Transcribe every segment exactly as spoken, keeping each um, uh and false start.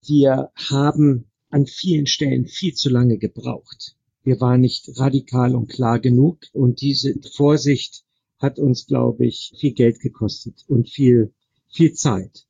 Wir haben an vielen Stellen viel zu lange gebraucht. Wir waren nicht radikal und klar genug und diese Vorsicht hat uns, glaube ich, viel Geld gekostet und viel, viel Zeit.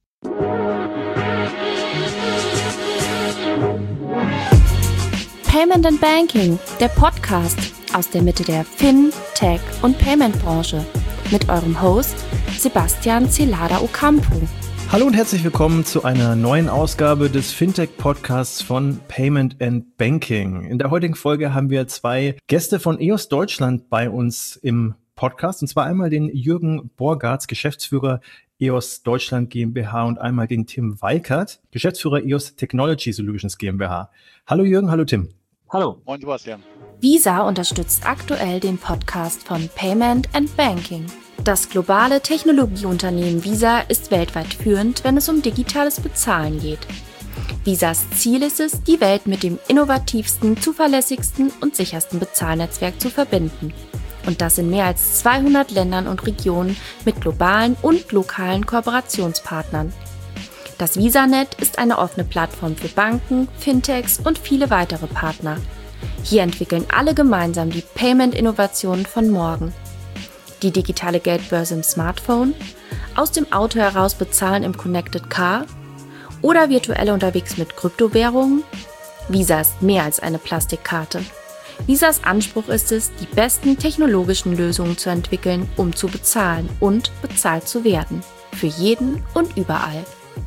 Payment and Banking, der Podcast aus der Mitte der Fin-, Tech- und Payment-Branche mit eurem Host Sebastian Celada Ocampo. Hallo und herzlich willkommen zu einer neuen Ausgabe des Fintech-Podcasts von Payment and Banking. In der heutigen Folge haben wir zwei Gäste von E O S Deutschland bei uns im Podcast, und zwar einmal den Jürgen Borgartz, Geschäftsführer E O S Deutschland GmbH, und einmal den Tim Weikert, Geschäftsführer E O S Technology Solutions GmbH. Hallo Jürgen, hallo Tim. Hallo. Moin Sebastian. Visa unterstützt aktuell den Podcast von Payment and Banking. Das globale Technologieunternehmen Visa ist weltweit führend, wenn es um digitales Bezahlen geht. Visas Ziel ist es, die Welt mit dem innovativsten, zuverlässigsten und sichersten Bezahlnetzwerk zu verbinden. Und das in mehr als zweihundert Ländern und Regionen mit globalen und lokalen Kooperationspartnern. Das VisaNet ist eine offene Plattform für Banken, Fintechs und viele weitere Partner. Hier entwickeln alle gemeinsam die Payment-Innovationen von morgen. Die digitale Geldbörse im Smartphone, aus dem Auto heraus bezahlen im Connected Car oder virtuell unterwegs mit Kryptowährungen. Visa ist mehr als eine Plastikkarte. Visas Anspruch ist es, die besten technologischen Lösungen zu entwickeln, um zu bezahlen und bezahlt zu werden. Für jeden und überall.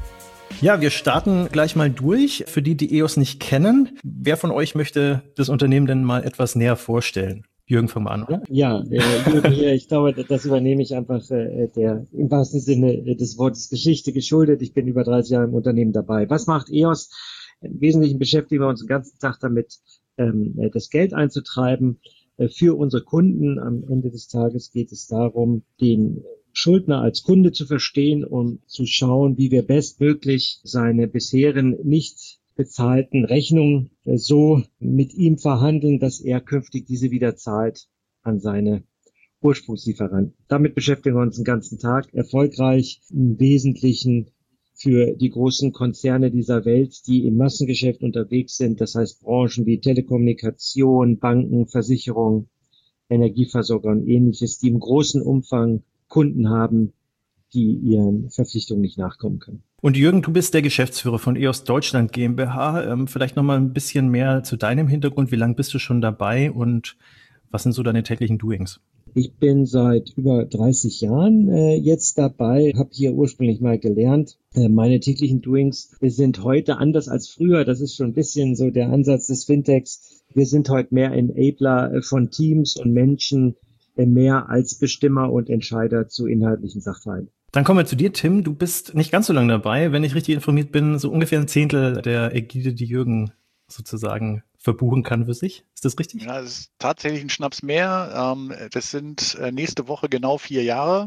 Ja, wir starten gleich mal durch. Für die, die E O S nicht kennen, wer von euch möchte das Unternehmen denn mal etwas näher vorstellen? Jürgen, fang mal an, oder? Ja, äh, Jürgen hier, ich glaube, das übernehme ich einfach äh, der im wahrsten Sinne des Wortes Geschichte geschuldet. Ich bin über dreißig Jahre im Unternehmen dabei. Was macht E O S? Im Wesentlichen beschäftigen wir uns den ganzen Tag damit, ähm, das Geld einzutreiben äh, für unsere Kunden. Am Ende des Tages geht es darum, den Schuldner als Kunde zu verstehen und zu schauen, wie wir bestmöglich seine bisherigen nicht bezahlten Rechnungen so mit ihm verhandeln, dass er künftig diese wieder zahlt an seine Ursprungslieferanten. Damit beschäftigen wir uns den ganzen Tag, erfolgreich im Wesentlichen für die großen Konzerne dieser Welt, die im Massengeschäft unterwegs sind, das heißt Branchen wie Telekommunikation, Banken, Versicherung, Energieversorger und ähnliches, die im großen Umfang Kunden haben, die ihren Verpflichtungen nicht nachkommen können. Und Jürgen, du bist der Geschäftsführer von E O S Deutschland GmbH. Ähm, vielleicht noch mal ein bisschen mehr zu deinem Hintergrund. Wie lange bist du schon dabei und was sind so deine täglichen Doings? Ich bin seit über dreißig Jahren äh, jetzt dabei, habe hier ursprünglich mal gelernt. Äh, meine täglichen Doings sind heute anders als früher. Das ist schon ein bisschen so der Ansatz des Fintechs. Wir sind heute mehr Enabler äh, von Teams und Menschen, äh, mehr als Bestimmer und Entscheider zu inhaltlichen Sachverhalten. Dann kommen wir zu dir, Tim. Du bist nicht ganz so lange dabei. Wenn ich richtig informiert bin, so ungefähr ein Zehntel der Ägide, die Jürgen sozusagen verbuchen kann für sich. Ist das richtig? Ja, das ist tatsächlich ein Schnaps mehr. Das sind nächste Woche genau vier Jahre.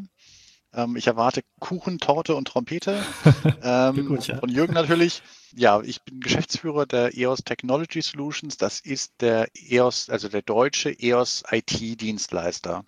Ich erwarte Kuchen, Torte und Trompete. Gut, ja. Von Jürgen natürlich. Ja, ich bin Geschäftsführer der E O S Technology Solutions. Das ist der E O S, also der deutsche E O S I T-Dienstleister.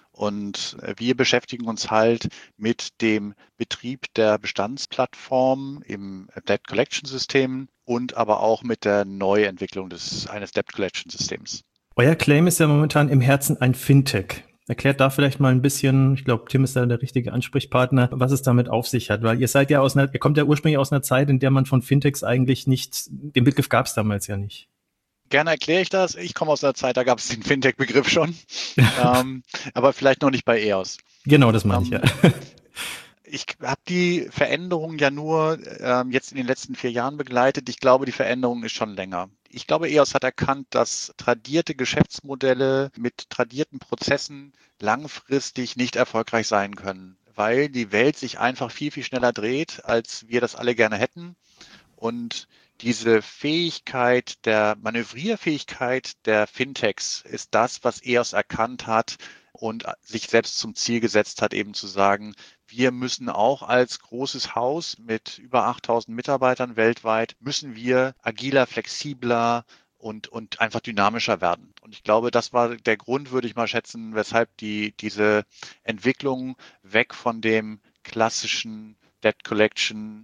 Und wir beschäftigen uns halt mit dem Betrieb der Bestandsplattform im Debt Collection System und aber auch mit der Neuentwicklung des, eines Debt Collection Systems. Euer Claim ist ja momentan im Herzen ein Fintech. Erklärt da vielleicht mal ein bisschen, ich glaube, Tim ist da der richtige Ansprechpartner, was es damit auf sich hat. Weil ihr seid ja aus einer, ihr kommt ja ursprünglich aus einer Zeit, in der man von Fintechs eigentlich nicht, den Begriff gab es damals ja nicht. Gerne erkläre ich das. Ich komme aus einer Zeit, da gab es den Fintech-Begriff schon, ähm, aber vielleicht noch nicht bei E O S. Genau, das meine ich, ähm, ja. Ich habe die Veränderung ja nur ähm, jetzt in den letzten vier Jahren begleitet. Ich glaube, die Veränderung ist schon länger. Ich glaube, E O S hat erkannt, dass tradierte Geschäftsmodelle mit tradierten Prozessen langfristig nicht erfolgreich sein können, weil die Welt sich einfach viel, viel schneller dreht, als wir das alle gerne hätten. Und diese Fähigkeit der Manövrierfähigkeit der Fintechs ist das, was E O S erkannt hat und sich selbst zum Ziel gesetzt hat, eben zu sagen, wir müssen auch als großes Haus mit über achttausend Mitarbeitern weltweit, müssen wir agiler, flexibler und, und einfach dynamischer werden. Und ich glaube, das war der Grund, würde ich mal schätzen, weshalb die, diese Entwicklung weg von dem klassischen Debt Collection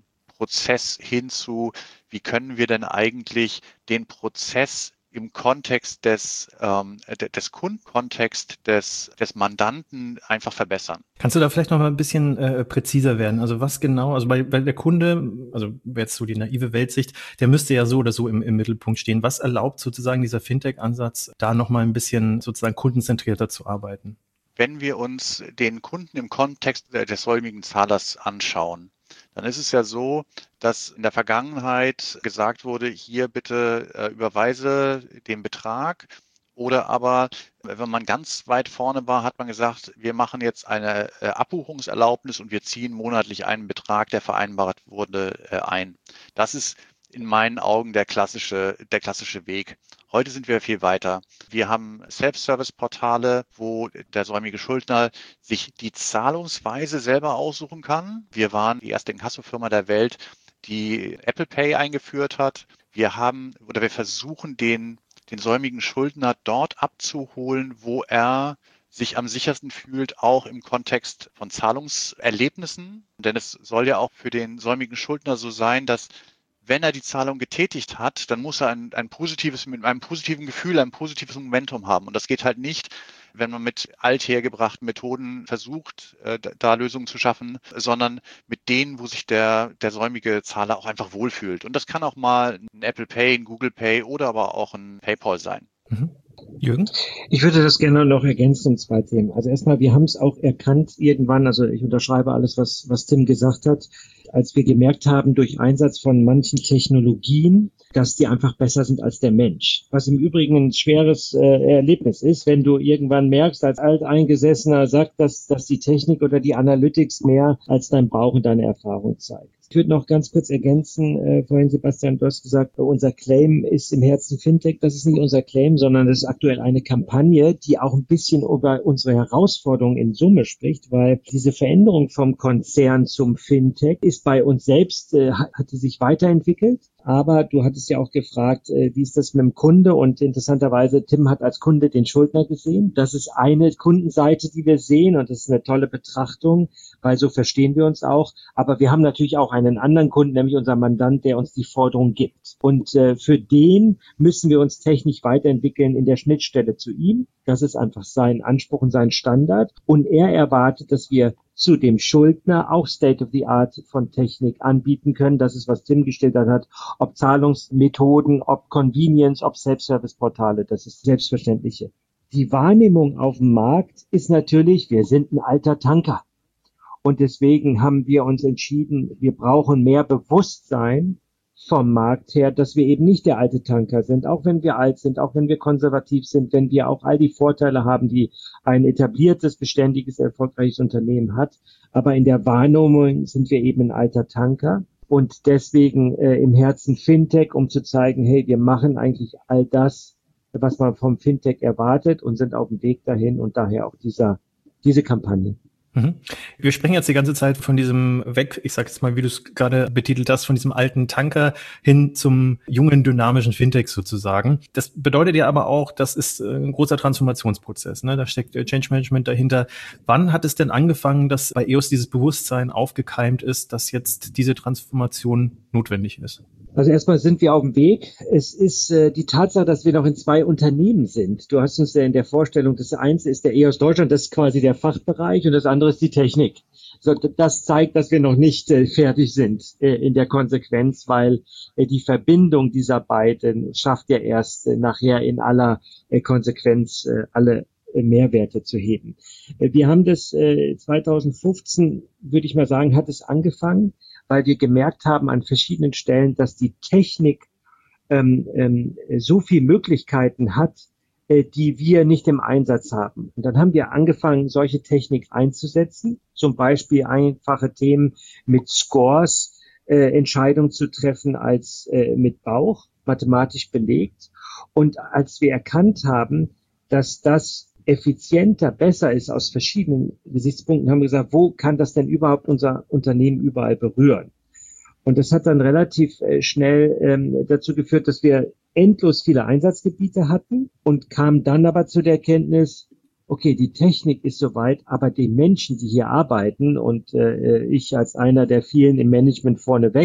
Prozess hin zu, wie können wir denn eigentlich den Prozess im Kontext des, ähm, des Kundenkontext des, des Mandanten einfach verbessern. Kannst du da vielleicht noch mal ein bisschen äh, präziser werden? Also was genau, also bei, bei der Kunde, also wäre jetzt so die naive Weltsicht, der müsste ja so oder so im, im Mittelpunkt stehen. Was erlaubt sozusagen dieser Fintech-Ansatz, da noch mal ein bisschen sozusagen kundenzentrierter zu arbeiten? Wenn wir uns den Kunden im Kontext des säumigen Zahlers anschauen, dann ist es ja so, dass in der Vergangenheit gesagt wurde, hier bitte äh, überweise den Betrag. Oder aber, wenn man ganz weit vorne war, hat man gesagt, wir machen jetzt eine äh, Abbuchungserlaubnis und wir ziehen monatlich einen Betrag, der vereinbart wurde, äh, ein. Das ist in meinen Augen der klassische, der klassische Weg. Heute sind wir viel weiter. Wir haben Self-Service-Portale, wo der säumige Schuldner sich die Zahlungsweise selber aussuchen kann. Wir waren die erste Inkassofirma der Welt, die Apple Pay eingeführt hat. Wir haben oder wir versuchen, den, den säumigen Schuldner dort abzuholen, wo er sich am sichersten fühlt, auch im Kontext von Zahlungserlebnissen. Denn es soll ja auch für den säumigen Schuldner so sein, dass wenn er die Zahlung getätigt hat, dann muss er ein, ein positives, mit einem positiven Gefühl, ein positives Momentum haben. Und das geht halt nicht, wenn man mit althergebrachten Methoden versucht, äh, da Lösungen zu schaffen, sondern mit denen, wo sich der, der säumige Zahler auch einfach wohlfühlt. Und das kann auch mal ein Apple Pay, ein Google Pay oder aber auch ein PayPal sein. Mhm. Jürgen? Ich würde das gerne noch ergänzen um zwei Themen. Also erstmal, wir haben es auch erkannt irgendwann, also ich unterschreibe alles, was, was Tim gesagt hat, als wir gemerkt haben, durch Einsatz von manchen Technologien, dass die einfach besser sind als der Mensch. Was im Übrigen ein schweres äh, Erlebnis ist, wenn du irgendwann merkst, als Alteingesessener sagt, dass, dass die Technik oder die Analytics mehr als dein Bauch und deine Erfahrung zeigt. Ich würde noch ganz kurz ergänzen, äh, vorhin Sebastian, du hast gesagt, unser Claim ist im Herzen Fintech. Das ist nicht unser Claim, sondern das ist aktuell eine Kampagne, die auch ein bisschen über unsere Herausforderungen in Summe spricht, weil diese Veränderung vom Konzern zum Fintech ist bei uns selbst, äh, hat sie sich weiterentwickelt. Aber du hattest ja auch gefragt, äh, wie ist das mit dem Kunde? Und interessanterweise, Tim hat als Kunde den Schuldner gesehen. Das ist eine Kundenseite, die wir sehen, und das ist eine tolle Betrachtung, weil so verstehen wir uns auch. Aber wir haben natürlich auch einen anderen Kunden, nämlich unser Mandant, der uns die Forderung gibt. Und äh, für den müssen wir uns technisch weiterentwickeln in der Schnittstelle zu ihm. Das ist einfach sein Anspruch und sein Standard. Und er erwartet, dass wir zu dem Schuldner auch State of the Art von Technik anbieten können. Das ist, was Tim geschildert hat. Ob Zahlungsmethoden, ob Convenience, ob Self-Service-Portale. Das ist Selbstverständliche. Die Wahrnehmung auf dem Markt ist natürlich, wir sind ein alter Tanker. Und deswegen haben wir uns entschieden, wir brauchen mehr Bewusstsein vom Markt her, dass wir eben nicht der alte Tanker sind, auch wenn wir alt sind, auch wenn wir konservativ sind, wenn wir auch all die Vorteile haben, die ein etabliertes, beständiges, erfolgreiches Unternehmen hat. Aber in der Wahrnehmung sind wir eben ein alter Tanker und deswegen äh, im Herzen Fintech, um zu zeigen, hey, wir machen eigentlich all das, was man vom Fintech erwartet und sind auf dem Weg dahin und daher auch dieser diese Kampagne. Mhm. Wir sprechen jetzt die ganze Zeit von diesem weg, ich sag jetzt mal, wie du es gerade betitelt hast, von diesem alten Tanker hin zum jungen, dynamischen Fintech sozusagen. Das bedeutet ja aber auch, das ist ein großer Transformationsprozess, ne? Da steckt Change Management dahinter. Wann hat es denn angefangen, dass bei E O S dieses Bewusstsein aufgekeimt ist, dass jetzt diese Transformation notwendig ist? Also erstmal sind wir auf dem Weg. Es ist äh, die Tatsache, dass wir noch in zwei Unternehmen sind. Du hast uns ja in der Vorstellung, das eine ist der E O S Deutschland, das ist quasi der Fachbereich, und das andere ist die Technik. So, das zeigt, dass wir noch nicht äh, fertig sind äh, in der Konsequenz, weil äh, die Verbindung dieser beiden schafft ja erst äh, nachher in aller äh, Konsequenz äh, alle äh, Mehrwerte zu heben. Äh, wir haben das äh, zwanzig fünfzehn, würde ich mal sagen, hat es angefangen, weil wir gemerkt haben an verschiedenen Stellen, dass die Technik ähm, ähm, so viel Möglichkeiten hat, äh, die wir nicht im Einsatz haben. Und dann haben wir angefangen, solche Technik einzusetzen, zum Beispiel einfache Themen mit Scores, äh, Entscheidungen zu treffen als äh, mit Bauch, mathematisch belegt. Und als wir erkannt haben, dass das effizienter, besser ist aus verschiedenen Gesichtspunkten, haben wir gesagt, wo kann das denn überhaupt unser Unternehmen überall berühren? Und das hat dann relativ äh, schnell ähm, dazu geführt, dass wir endlos viele Einsatzgebiete hatten und kamen dann aber zu der Erkenntnis, okay, die Technik ist soweit, aber die Menschen, die hier arbeiten, und äh, ich als einer der vielen im Management vorneweg,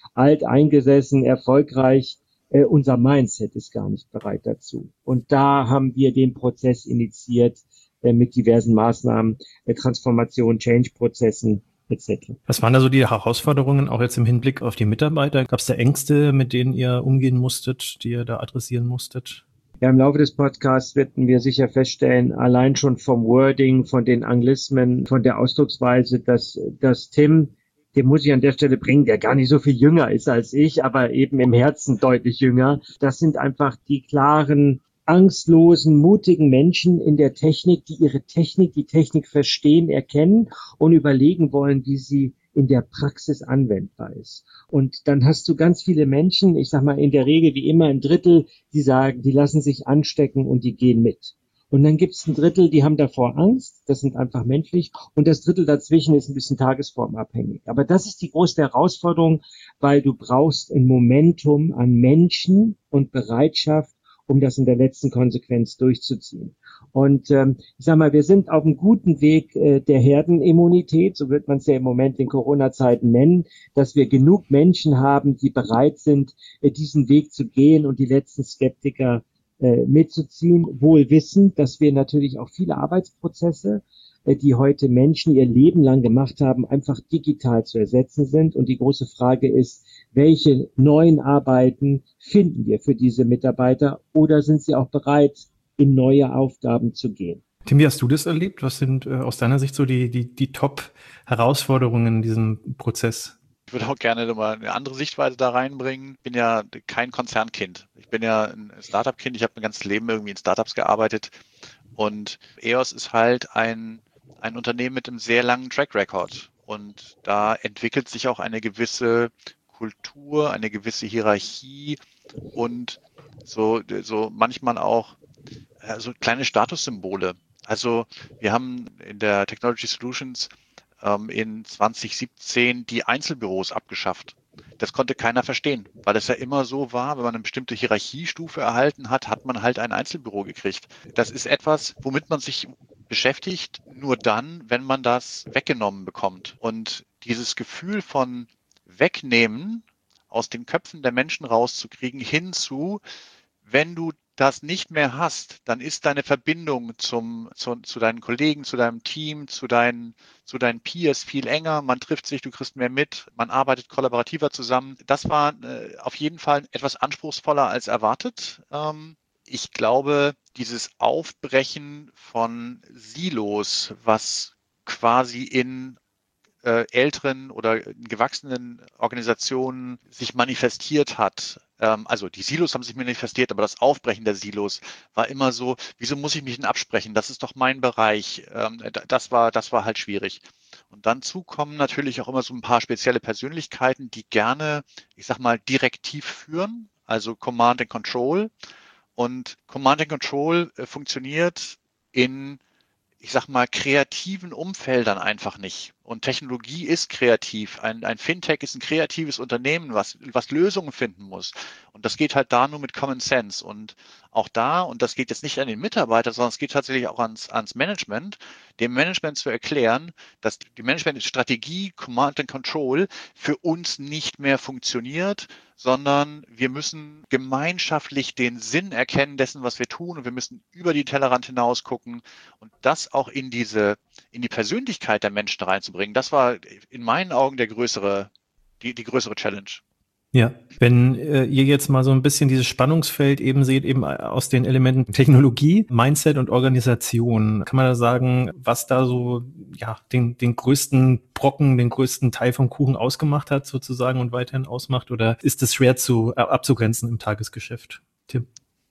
alt eingesessen, erfolgreich. Äh, unser Mindset ist gar nicht bereit dazu. Und da haben wir den Prozess initiiert äh, mit diversen Maßnahmen, äh, Transformation, Change-Prozessen et cetera. Was waren da so die Herausforderungen, auch jetzt im Hinblick auf die Mitarbeiter? Gab es da Ängste, mit denen ihr umgehen musstet, die ihr da adressieren musstet? Ja, im Laufe des Podcasts werden wir sicher feststellen, allein schon vom Wording, von den Anglismen, von der Ausdrucksweise, dass, dass Tim, den muss ich an der Stelle bringen, der gar nicht so viel jünger ist als ich, aber eben im Herzen deutlich jünger. Das sind einfach die klaren, angstlosen, mutigen Menschen in der Technik, die ihre Technik, die Technik verstehen, erkennen und überlegen wollen, wie sie in der Praxis anwendbar ist. Und dann hast du ganz viele Menschen, ich sag mal in der Regel wie immer ein Drittel, die sagen, die lassen sich anstecken und die gehen mit. Und dann gibt es ein Drittel, die haben davor Angst, das sind einfach menschlich, und das Drittel dazwischen ist ein bisschen tagesformabhängig. Aber das ist die große Herausforderung, weil du brauchst ein Momentum an Menschen und Bereitschaft, um das in der letzten Konsequenz durchzuziehen. Und ähm, ich sag mal, wir sind auf einem guten Weg äh, der Herdenimmunität, so wird man es ja im Moment in Corona-Zeiten nennen, dass wir genug Menschen haben, die bereit sind, äh, diesen Weg zu gehen und die letzten Skeptiker äh, mitzuziehen, wohl wissend, dass wir natürlich auch viele Arbeitsprozesse, äh, die heute Menschen ihr Leben lang gemacht haben, einfach digital zu ersetzen sind. Und die große Frage ist, welche neuen Arbeiten finden wir für diese Mitarbeiter oder sind sie auch bereit, in neue Aufgaben zu gehen? Tim, wie hast du das erlebt? Was sind äh, aus deiner Sicht so die, die, die Top-Herausforderungen in diesem Prozess? Ich würde auch gerne nochmal eine andere Sichtweise da reinbringen. Ich bin ja kein Konzernkind. Ich bin ja ein Startup-Kind. Ich habe mein ganzes Leben irgendwie in Startups gearbeitet. Und E O S ist halt ein, ein Unternehmen mit einem sehr langen Track Record. Und da entwickelt sich auch eine gewisse Kultur, eine gewisse Hierarchie und so, so manchmal auch äh, so kleine Statussymbole. Also wir haben in der Technology Solutions ähm, in zwanzig siebzehn die Einzelbüros abgeschafft. Das konnte keiner verstehen, weil es ja immer so war, wenn man eine bestimmte Hierarchiestufe erhalten hat, hat man halt ein Einzelbüro gekriegt. Das ist etwas, womit man sich beschäftigt, nur dann, wenn man das weggenommen bekommt. Und dieses Gefühl von Wegnehmen aus den Köpfen der Menschen rauszukriegen, hinzu, wenn du das nicht mehr hast, dann ist deine Verbindung zum, zu, zu deinen Kollegen, zu deinem Team, zu deinen, zu deinen Peers viel enger. Man trifft sich, du kriegst mehr mit, man arbeitet kollaborativer zusammen. Das war äh, auf jeden Fall etwas anspruchsvoller als erwartet. Ähm, ich glaube, dieses Aufbrechen von Silos, was quasi in äh, älteren oder gewachsenen Organisationen sich manifestiert hat. Ähm, also die Silos haben sich manifestiert, aber das Aufbrechen der Silos war immer so, wieso muss ich mich denn absprechen? Das ist doch mein Bereich. Ähm, das war, das war halt schwierig. Und dann zukommen natürlich auch immer so ein paar spezielle Persönlichkeiten, die gerne, ich sag mal, direktiv führen, also Command and Control. Und Command and Control äh, funktioniert in, ich sag mal, kreativen Umfeldern einfach nicht. Und Technologie ist kreativ. Ein, ein Fintech ist ein kreatives Unternehmen, was, was Lösungen finden muss. Und das geht halt da nur mit Common Sense. Und auch da, und das geht jetzt nicht an den Mitarbeiter, sondern es geht tatsächlich auch ans, ans Management, dem Management zu erklären, dass die Management-Strategie, Command and Control für uns nicht mehr funktioniert, sondern wir müssen gemeinschaftlich den Sinn erkennen dessen, was wir tun, und wir müssen über die Tellerrand hinaus gucken und das auch in diese, in die Persönlichkeit der Menschen reinzubringen. Das war in meinen Augen der größere, die, die größere Challenge. Ja, wenn äh, ihr jetzt mal so ein bisschen dieses Spannungsfeld eben seht, eben aus den Elementen Technologie, Mindset und Organisation, kann man da sagen, was da so ja den den größten Brocken, den größten Teil vom Kuchen ausgemacht hat sozusagen und weiterhin ausmacht, oder ist es schwer zu äh, abzugrenzen im Tagesgeschäft? Tim?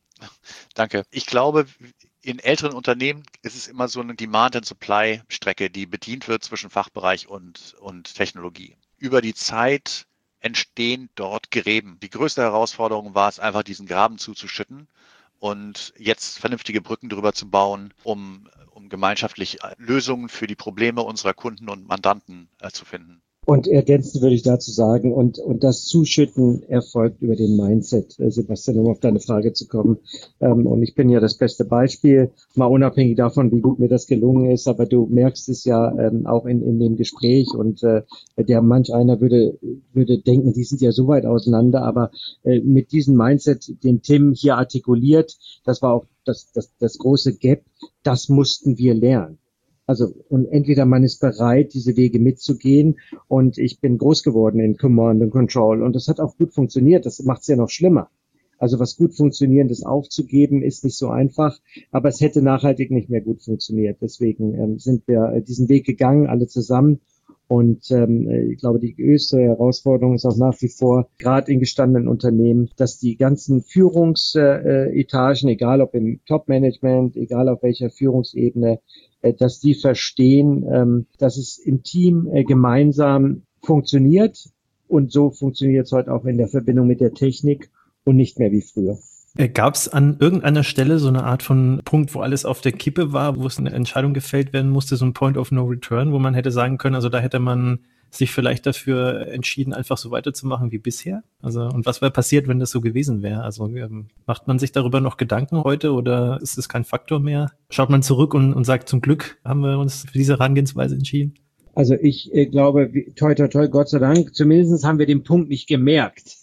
Danke. Ich glaube, in älteren Unternehmen ist es immer so eine Demand-and-Supply-Strecke, die bedient wird zwischen Fachbereich und, und Technologie. Über die Zeit entstehen dort Gräben. Die größte Herausforderung war es, einfach diesen Graben zuzuschütten und jetzt vernünftige Brücken drüber zu bauen, um, um gemeinschaftlich Lösungen für die Probleme unserer Kunden und Mandanten äh, zu finden. Und ergänzend würde ich dazu sagen, und, und das Zuschütten erfolgt über den Mindset, Sebastian, um auf deine Frage zu kommen. Ähm, und ich bin ja das beste Beispiel, mal unabhängig davon, wie gut mir das gelungen ist, aber du merkst es ja ähm, auch in, in dem Gespräch und äh, der manch einer würde, würde denken, die sind ja so weit auseinander, aber äh, mit diesem Mindset, den Tim hier artikuliert, das war auch das, das, das große Gap, das mussten wir lernen. Also, und entweder man ist bereit, diese Wege mitzugehen, und ich bin groß geworden in Command and Control und das hat auch gut funktioniert, das macht es ja noch schlimmer. Also was gut funktionierendes aufzugeben, ist nicht so einfach, aber es hätte nachhaltig nicht mehr gut funktioniert. Deswegen ähm, sind wir äh, diesen Weg gegangen, alle zusammen. Und ähm, ich glaube, die größte Herausforderung ist auch nach wie vor, gerade in gestandenen Unternehmen, dass die ganzen Führungsetagen, egal ob im Top-Management, egal auf welcher Führungsebene, äh, dass die verstehen, ähm, dass es im Team äh, gemeinsam funktioniert. Und so funktioniert es heute auch in der Verbindung mit der Technik und nicht mehr wie früher. Gab es an irgendeiner Stelle so eine Art von Punkt, wo alles auf der Kippe war, wo es eine Entscheidung gefällt werden musste, so ein Point of No Return, wo man hätte sagen können, also da hätte man sich vielleicht dafür entschieden, einfach so weiterzumachen wie bisher? Also, und was wäre passiert, wenn das so gewesen wäre? Also ähm, macht man sich darüber noch Gedanken heute oder ist es kein Faktor mehr? Schaut man zurück und, und sagt, zum Glück haben wir uns für diese Herangehensweise entschieden? Also ich äh, glaube, wie, toi, toi, toi, Gott sei Dank, zumindest haben wir den Punkt nicht gemerkt,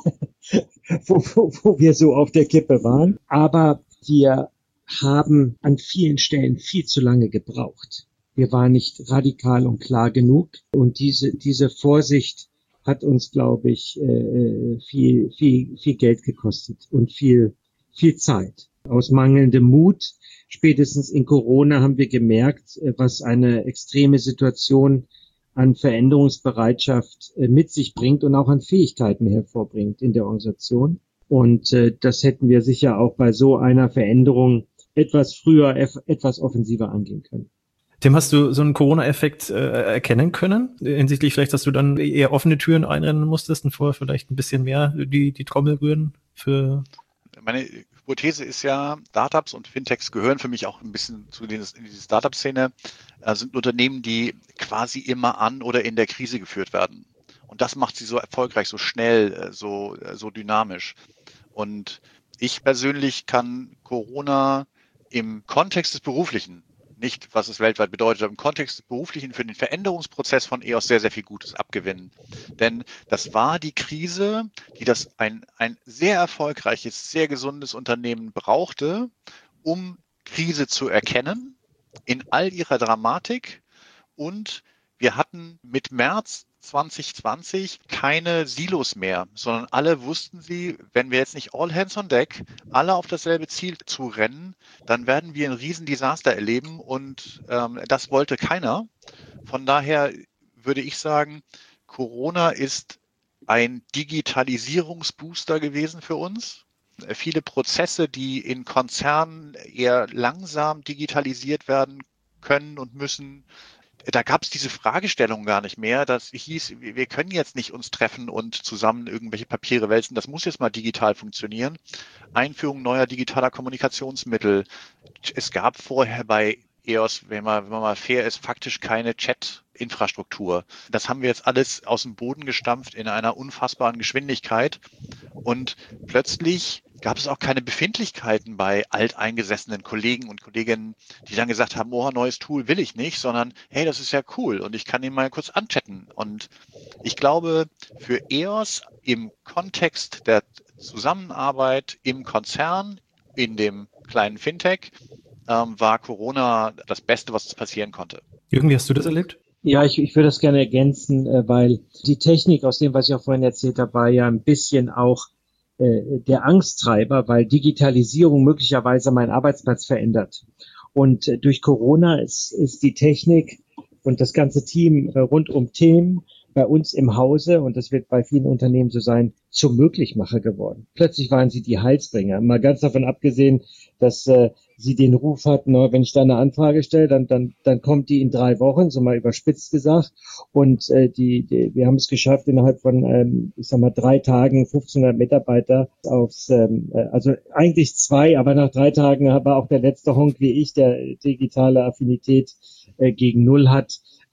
wo, wo, wo wir so auf der Kippe waren. Aber wir haben an vielen Stellen viel zu lange gebraucht. Wir waren nicht radikal und klar genug. Und diese, diese Vorsicht hat uns, glaube ich, äh, viel, viel, viel Geld gekostet und viel, viel Zeit. Aus mangelndem Mut, spätestens in Corona, haben wir gemerkt, was eine extreme Situation an Veränderungsbereitschaft äh, mit sich bringt und auch an Fähigkeiten hervorbringt in der Organisation. Und äh, das hätten wir sicher auch bei so einer Veränderung etwas früher, eff- etwas offensiver angehen können. Tim, hast du so einen Corona-Effekt äh, erkennen können? Hinsichtlich vielleicht, dass du dann eher offene Türen einrennen musstest und vorher vielleicht ein bisschen mehr die, die Trommel rühren für... Meine Hypothese ist ja, Startups und Fintechs gehören für mich auch ein bisschen zu den, in diese Startup-Szene, äh, sind Unternehmen, die quasi immer an oder in der Krise geführt werden. Und das macht sie so erfolgreich, so schnell, so, so dynamisch. Und ich persönlich kann Corona im Kontext des Beruflichen, nicht was es weltweit bedeutet, aber im Kontext des Beruflichen für den Veränderungsprozess von E O S sehr, sehr viel Gutes abgewinnen. Denn das war die Krise, die das ein, ein sehr erfolgreiches, sehr gesundes Unternehmen brauchte, um Krise zu erkennen in all ihrer Dramatik. Und wir hatten mit März zwanzig zwanzig keine Silos mehr, sondern alle wussten sie, wenn wir jetzt nicht all hands on deck, alle auf dasselbe Ziel zu rennen, dann werden wir ein Riesendesaster erleben und ähm, das wollte keiner. Von daher würde ich sagen, Corona ist ein Digitalisierungsbooster gewesen für uns. Viele Prozesse, die in Konzernen eher langsam digitalisiert werden können und müssen, da gab es diese Fragestellung gar nicht mehr. Das hieß, wir können jetzt nicht uns treffen und zusammen irgendwelche Papiere wälzen. Das muss jetzt mal digital funktionieren. Einführung neuer digitaler Kommunikationsmittel. Es gab vorher bei E O S, wenn man, wenn man mal fair ist, faktisch keine Chat-Infrastruktur. Das haben wir jetzt alles aus dem Boden gestampft in einer unfassbaren Geschwindigkeit. Und plötzlich gab es auch keine Befindlichkeiten bei alteingesessenen Kollegen und Kolleginnen, die dann gesagt haben, oh, neues Tool will ich nicht, sondern hey, das ist ja cool und ich kann ihn mal kurz anchatten. Und ich glaube, für E O S im Kontext der Zusammenarbeit im Konzern, in dem kleinen Fintech, ähm, war Corona das Beste, was passieren konnte. Jürgen, wie hast du das erlebt? Ja, ich, ich würde das gerne ergänzen, äh, weil die Technik, aus dem, was ich auch vorhin erzählt habe, war ja ein bisschen auch äh, der Angsttreiber, weil Digitalisierung möglicherweise meinen Arbeitsplatz verändert. Und äh, durch Corona ist, ist die Technik und das ganze Team äh, rund um Tim bei uns im Hause, und das wird bei vielen Unternehmen so sein, zum Möglichmacher geworden. Plötzlich waren sie die Heilsbringer. Mal ganz davon abgesehen, dass äh, sie den Ruf hatten, no, wenn ich da eine Anfrage stelle, dann dann dann kommt die in drei Wochen, so mal überspitzt gesagt. Und äh, die, die wir haben es geschafft, innerhalb von, ähm, ich sag mal, drei Tagen fünfzehnhundert Mitarbeiter aufs, ähm, also eigentlich zwei, aber nach drei Tagen war auch der letzte Honk wie ich, der digitale Affinität äh, gegen Null hat,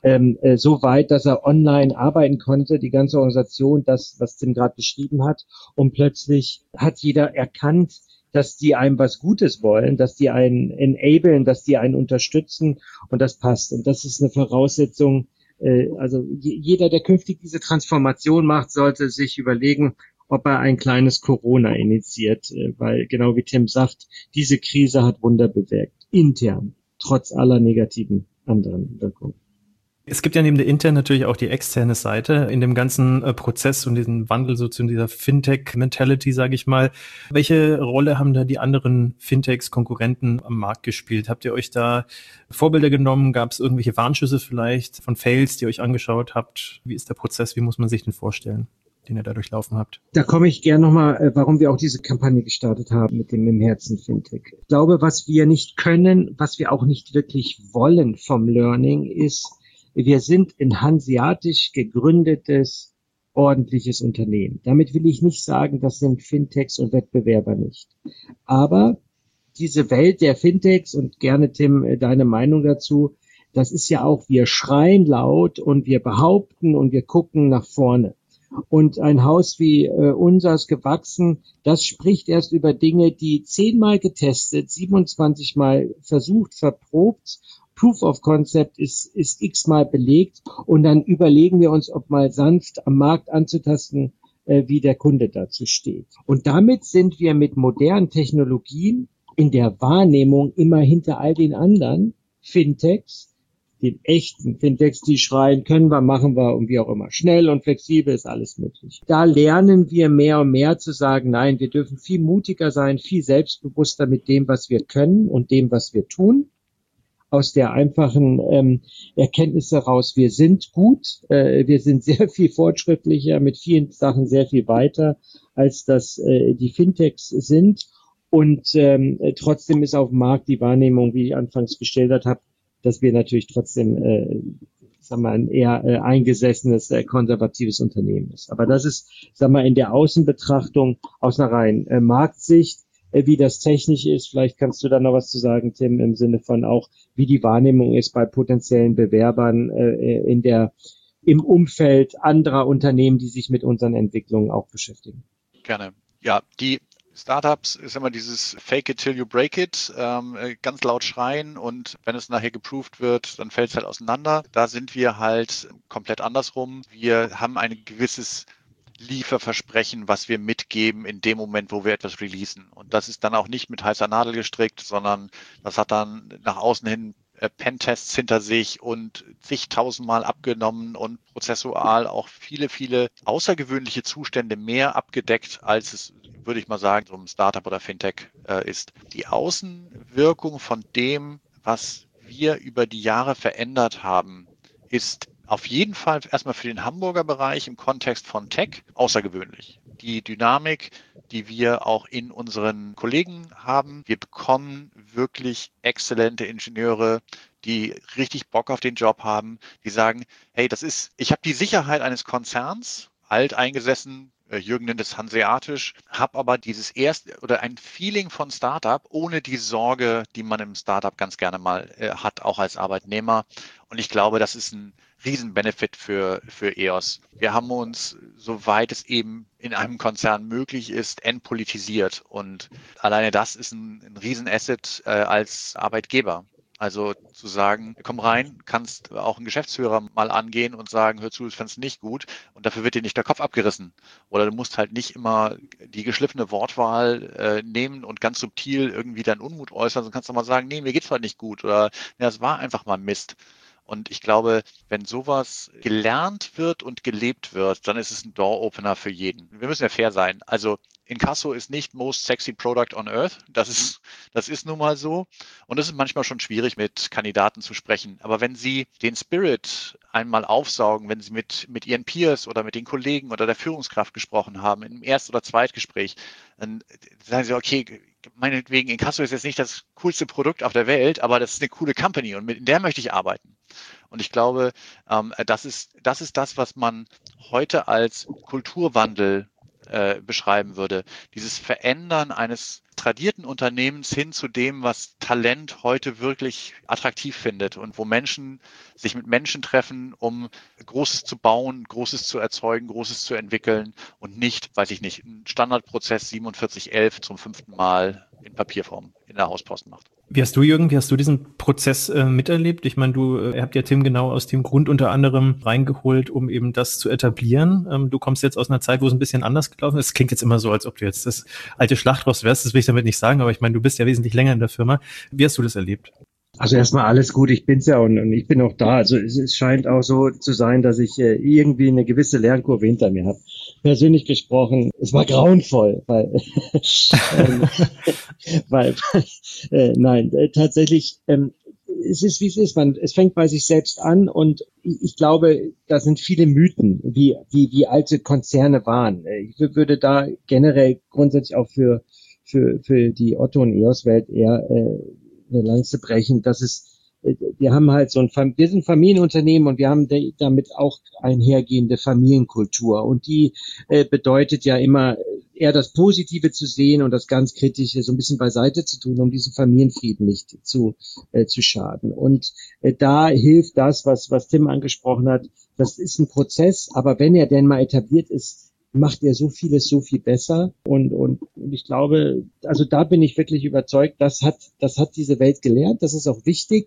ähm, äh, so weit, dass er online arbeiten konnte, die ganze Organisation, das, was Tim gerade beschrieben hat. Und plötzlich hat jeder erkannt, dass die einem was Gutes wollen, dass die einen enablen, dass die einen unterstützen und das passt. Und das ist eine Voraussetzung. Äh, also jeder, der künftig diese Transformation macht, sollte sich überlegen, ob er ein kleines Corona initiiert, äh, weil genau wie Tim sagt, diese Krise hat Wunder bewirkt, intern, trotz aller negativen anderen Wirkungen. Es gibt ja neben der internen natürlich auch die externe Seite in dem ganzen äh, Prozess und diesen Wandel so zu dieser Fintech-Mentality, sage ich mal. Welche Rolle haben da die anderen Fintechs, Konkurrenten am Markt gespielt? Habt ihr euch da Vorbilder genommen? Gab es irgendwelche Warnschüsse vielleicht von Fails, die ihr euch angeschaut habt? Wie ist der Prozess? Wie muss man sich den vorstellen, den ihr da durchlaufen habt? Da komme ich gern nochmal, warum wir auch diese Kampagne gestartet haben mit dem Im Herzen Fintech. Ich glaube, was wir nicht können, was wir auch nicht wirklich wollen vom Learning ist, wir sind ein hanseatisch gegründetes, ordentliches Unternehmen. Damit will ich nicht sagen, das sind Fintechs und Wettbewerber nicht. Aber diese Welt der Fintechs, und gerne, Tim, deine Meinung dazu, das ist ja auch, wir schreien laut und wir behaupten und wir gucken nach vorne. Und ein Haus wie äh, unseres gewachsen, das spricht erst über Dinge, die zehnmal getestet, siebenundzwanzig Mal versucht, verprobt, Proof of Concept ist, ist x-mal belegt und dann überlegen wir uns, ob mal sanft am Markt anzutasten, äh, wie der Kunde dazu steht. Und damit sind wir mit modernen Technologien in der Wahrnehmung immer hinter all den anderen Fintechs, den echten Fintechs, die schreien, können wir, machen wir und wie auch immer. Schnell und flexibel ist alles möglich. Da lernen wir mehr und mehr zu sagen, nein, wir dürfen viel mutiger sein, viel selbstbewusster mit dem, was wir können und dem, was wir tun. Aus der einfachen ähm, Erkenntnis heraus, wir sind gut, äh, wir sind sehr viel fortschrittlicher, mit vielen Sachen sehr viel weiter, als das äh, die Fintechs sind. Und ähm, trotzdem ist auf dem Markt die Wahrnehmung, wie ich anfangs gestellt habe, dass wir natürlich trotzdem, äh, sagen wir, ein eher äh, eingesessenes, äh, konservatives Unternehmen ist. Aber das ist, sagen wir, in der Außenbetrachtung aus einer reinen äh, Marktsicht, wie das technisch ist. Vielleicht kannst du da noch was zu sagen, Tim, im Sinne von auch, wie die Wahrnehmung ist bei potenziellen Bewerbern äh, in der, im Umfeld anderer Unternehmen, die sich mit unseren Entwicklungen auch beschäftigen. Gerne. Ja, die Startups ist immer dieses Fake it till you break it, ähm, ganz laut schreien und wenn es nachher geproved wird, dann fällt es halt auseinander. Da sind wir halt komplett andersrum. Wir haben ein gewisses Lieferversprechen, was wir mitgeben in dem Moment, wo wir etwas releasen. Und das ist dann auch nicht mit heißer Nadel gestrickt, sondern das hat dann nach außen hin äh, Pentests hinter sich und zigtausendmal abgenommen und prozessual auch viele, viele außergewöhnliche Zustände mehr abgedeckt, als es, würde ich mal sagen, so ein Startup oder Fintech äh, ist. Die Außenwirkung von dem, was wir über die Jahre verändert haben, ist auf jeden Fall erstmal für den Hamburger Bereich im Kontext von Tech außergewöhnlich. Die Dynamik, die wir auch in unseren Kollegen haben. Wir bekommen wirklich exzellente Ingenieure, die richtig Bock auf den Job haben, die sagen, hey, das ist, ich habe die Sicherheit eines Konzerns, alteingesessen, Jürgen nennt es hanseatisch, habe aber dieses erste oder ein Feeling von Startup ohne die Sorge, die man im Startup ganz gerne mal äh, hat, auch als Arbeitnehmer. Und ich glaube, das ist ein Riesen-Benefit für, für E O S. Wir haben uns, soweit es eben in einem Konzern möglich ist, entpolitisiert. Und alleine das ist ein, ein Riesen-Asset äh, als Arbeitgeber. Also zu sagen, komm rein, kannst auch einen Geschäftsführer mal angehen und sagen, hör zu, ich find's nicht gut und dafür wird dir nicht der Kopf abgerissen. Oder du musst halt nicht immer die geschliffene Wortwahl äh, nehmen und ganz subtil irgendwie deinen Unmut äußern, sondern kannst du mal sagen, nee, mir geht's halt nicht gut oder ja, es war einfach mal Mist. Und ich glaube, wenn sowas gelernt wird und gelebt wird, dann ist es ein Door-Opener für jeden. Wir müssen ja fair sein. Also Inkasso ist nicht most sexy product on earth. Das ist, das ist nun mal so. Und es ist manchmal schon schwierig, mit Kandidaten zu sprechen. Aber wenn Sie den Spirit einmal aufsaugen, wenn Sie mit, mit Ihren Peers oder mit den Kollegen oder der Führungskraft gesprochen haben, im Erst- oder Zweitgespräch, dann sagen Sie, okay, meinetwegen, Inkasso ist jetzt nicht das coolste Produkt auf der Welt, aber das ist eine coole Company und mit der möchte ich arbeiten. Und ich glaube, ähm, das ist, das ist das, was man heute als Kulturwandel äh, beschreiben würde. Dieses Verändern eines tradierten Unternehmens hin zu dem, was Talent heute wirklich attraktiv findet und wo Menschen sich mit Menschen treffen, um Großes zu bauen, Großes zu erzeugen, Großes zu entwickeln und nicht, weiß ich nicht, einen Standardprozess siebenundvierzig elf zum fünften Mal in Papierform in der Hauspost macht. Wie hast du, Jürgen, wie hast du diesen Prozess äh, miterlebt? Ich meine, du äh, habt ja Tim genau aus dem Grund unter anderem reingeholt, um eben das zu etablieren. Ähm, du kommst jetzt aus einer Zeit, wo es ein bisschen anders gelaufen ist. Es klingt jetzt immer so, als ob du jetzt das alte Schlachtross wärst. Das will ich damit nicht sagen, aber ich meine, du bist ja wesentlich länger in der Firma. Wie hast du das erlebt? Also erstmal alles gut, ich bin's ja und, und ich bin auch da. Also es, es scheint auch so zu sein, dass ich äh, irgendwie eine gewisse Lernkurve hinter mir habe. Persönlich gesprochen, es war grauenvoll, weil, ähm, weil äh, nein, äh, tatsächlich, ähm, es ist wie es ist. Man, es fängt bei sich selbst an und ich, ich glaube, da sind viele Mythen, wie wie wie alte Konzerne waren. Ich würde da generell grundsätzlich auch für für für die Otto und E O S-Welt eher äh, eine Lanze brechen, dass es, wir haben halt so ein, wir sind Familienunternehmen und wir haben damit auch einhergehende Familienkultur und die äh, bedeutet ja immer eher das Positive zu sehen und das ganz Kritische so ein bisschen beiseite zu tun, um diesen Familienfrieden nicht zu äh, zu schaden. Und äh, da hilft das, was was Tim angesprochen hat. Das ist ein Prozess, aber wenn er denn mal etabliert ist, macht er so vieles so viel besser und, und und ich glaube, also da bin ich wirklich überzeugt, das hat das hat diese Welt gelernt, das ist auch wichtig.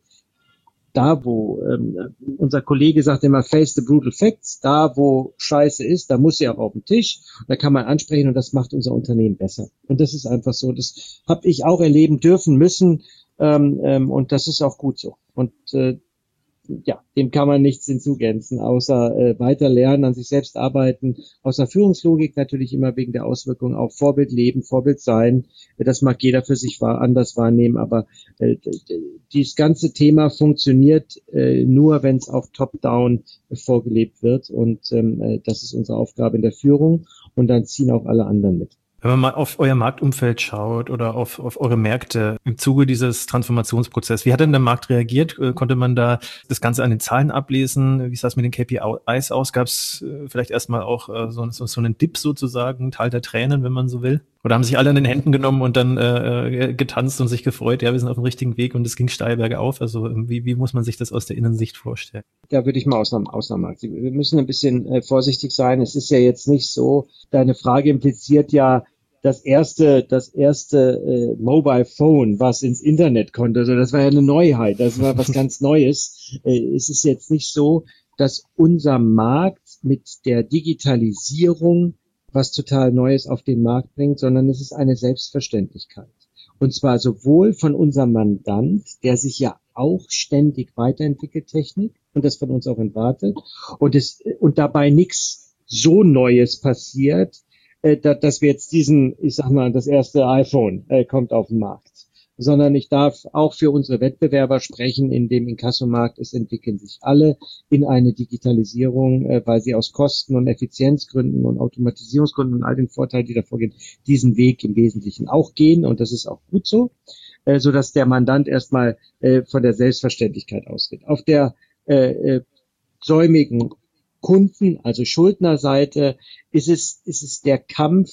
Da, wo ähm, unser Kollege sagt immer, face the brutal facts, da, wo Scheiße ist, da muss sie auch auf den Tisch, da kann man ansprechen und das macht unser Unternehmen besser. Und das ist einfach so, das habe ich auch erleben dürfen müssen ähm, ähm, und das ist auch gut so. Und äh, ja, dem kann man nichts hinzugänzen, außer äh, weiter lernen, an sich selbst arbeiten, aus der Führungslogik natürlich immer wegen der Auswirkungen auch Vorbild leben, Vorbild sein. Das mag jeder für sich wahr, anders wahrnehmen, aber äh, dieses ganze Thema funktioniert äh, nur, wenn es auch top-down äh, vorgelebt wird und ähm, das ist unsere Aufgabe in der Führung und dann ziehen auch alle anderen mit. Wenn man mal auf euer Marktumfeld schaut oder auf, auf eure Märkte im Zuge dieses Transformationsprozesses, wie hat denn der Markt reagiert? Konnte man da das Ganze an den Zahlen ablesen? Wie sah es mit den K P Is aus? Gab es vielleicht erstmal auch so, so, so einen Dip sozusagen, Tal der Tränen, wenn man so will? Oder haben sich alle an den Händen genommen und dann äh, getanzt und sich gefreut, ja, wir sind auf dem richtigen Weg und es ging steil bergauf? Also wie, wie muss man sich das aus der Innensicht vorstellen? Da würde ich mal ausnahmen, ausnahmen. Wir müssen ein bisschen äh, vorsichtig sein. Es ist ja jetzt nicht so, deine Frage impliziert ja, das erste, das erste äh, Mobile Phone, was ins Internet konnte, also das war ja eine Neuheit, das war was ganz Neues. Äh, es ist jetzt nicht so, dass unser Markt mit der Digitalisierung was total Neues auf den Markt bringt, sondern es ist eine Selbstverständlichkeit. Und zwar sowohl von unserem Mandant, der sich ja auch ständig weiterentwickelt, Technik, und das von uns auch erwartet, und es und dabei nichts so Neues passiert, dass wir jetzt diesen, ich sag mal, das erste iPhone äh, kommt auf den Markt, sondern ich darf auch für unsere Wettbewerber sprechen, in dem Inkassomarkt, es entwickeln sich alle in eine Digitalisierung, äh, weil sie aus Kosten- und Effizienzgründen und Automatisierungsgründen und all den Vorteilen, die davor gehen, diesen Weg im Wesentlichen auch gehen und das ist auch gut so, äh, so dass der Mandant erstmal äh, von der Selbstverständlichkeit ausgeht. Auf der äh, äh, säumigen Kunden, also Schuldnerseite, ist es, ist es der Kampf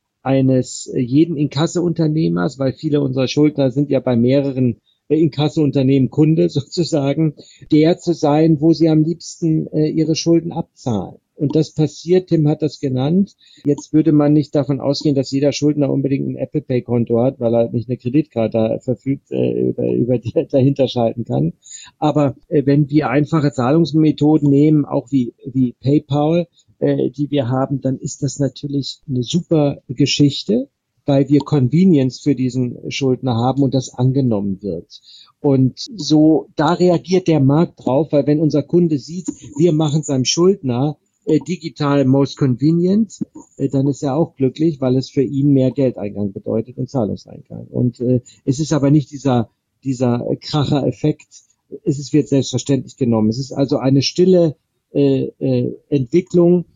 eines jeden Inkasso-Unternehmers, weil viele unserer Schuldner sind ja bei mehreren Inkasso-Unternehmen Kunde sozusagen, der zu sein, wo sie am liebsten äh, ihre Schulden abzahlen. Und das passiert, Tim hat das genannt. Jetzt würde man nicht davon ausgehen, dass jeder Schuldner unbedingt ein Apple Pay Konto hat, weil er nicht eine Kreditkarte verfügt, äh, über, über die er dahinter schalten kann. Aber äh, wenn wir einfache Zahlungsmethoden nehmen, auch wie, wie PayPal, äh, die wir haben, dann ist das natürlich eine super Geschichte, weil wir Convenience für diesen Schuldner haben und das angenommen wird. Und so, da reagiert der Markt drauf, weil wenn unser Kunde sieht, wir machen seinem Schuldner äh, digital most convenient, äh, dann ist er auch glücklich, weil es für ihn mehr Geldeingang bedeutet und Zahlungseingang. Und äh, es ist aber nicht dieser dieser Kracher-Effekt, es ist, wird selbstverständlich genommen. Es ist also eine stille äh, äh, Entwicklung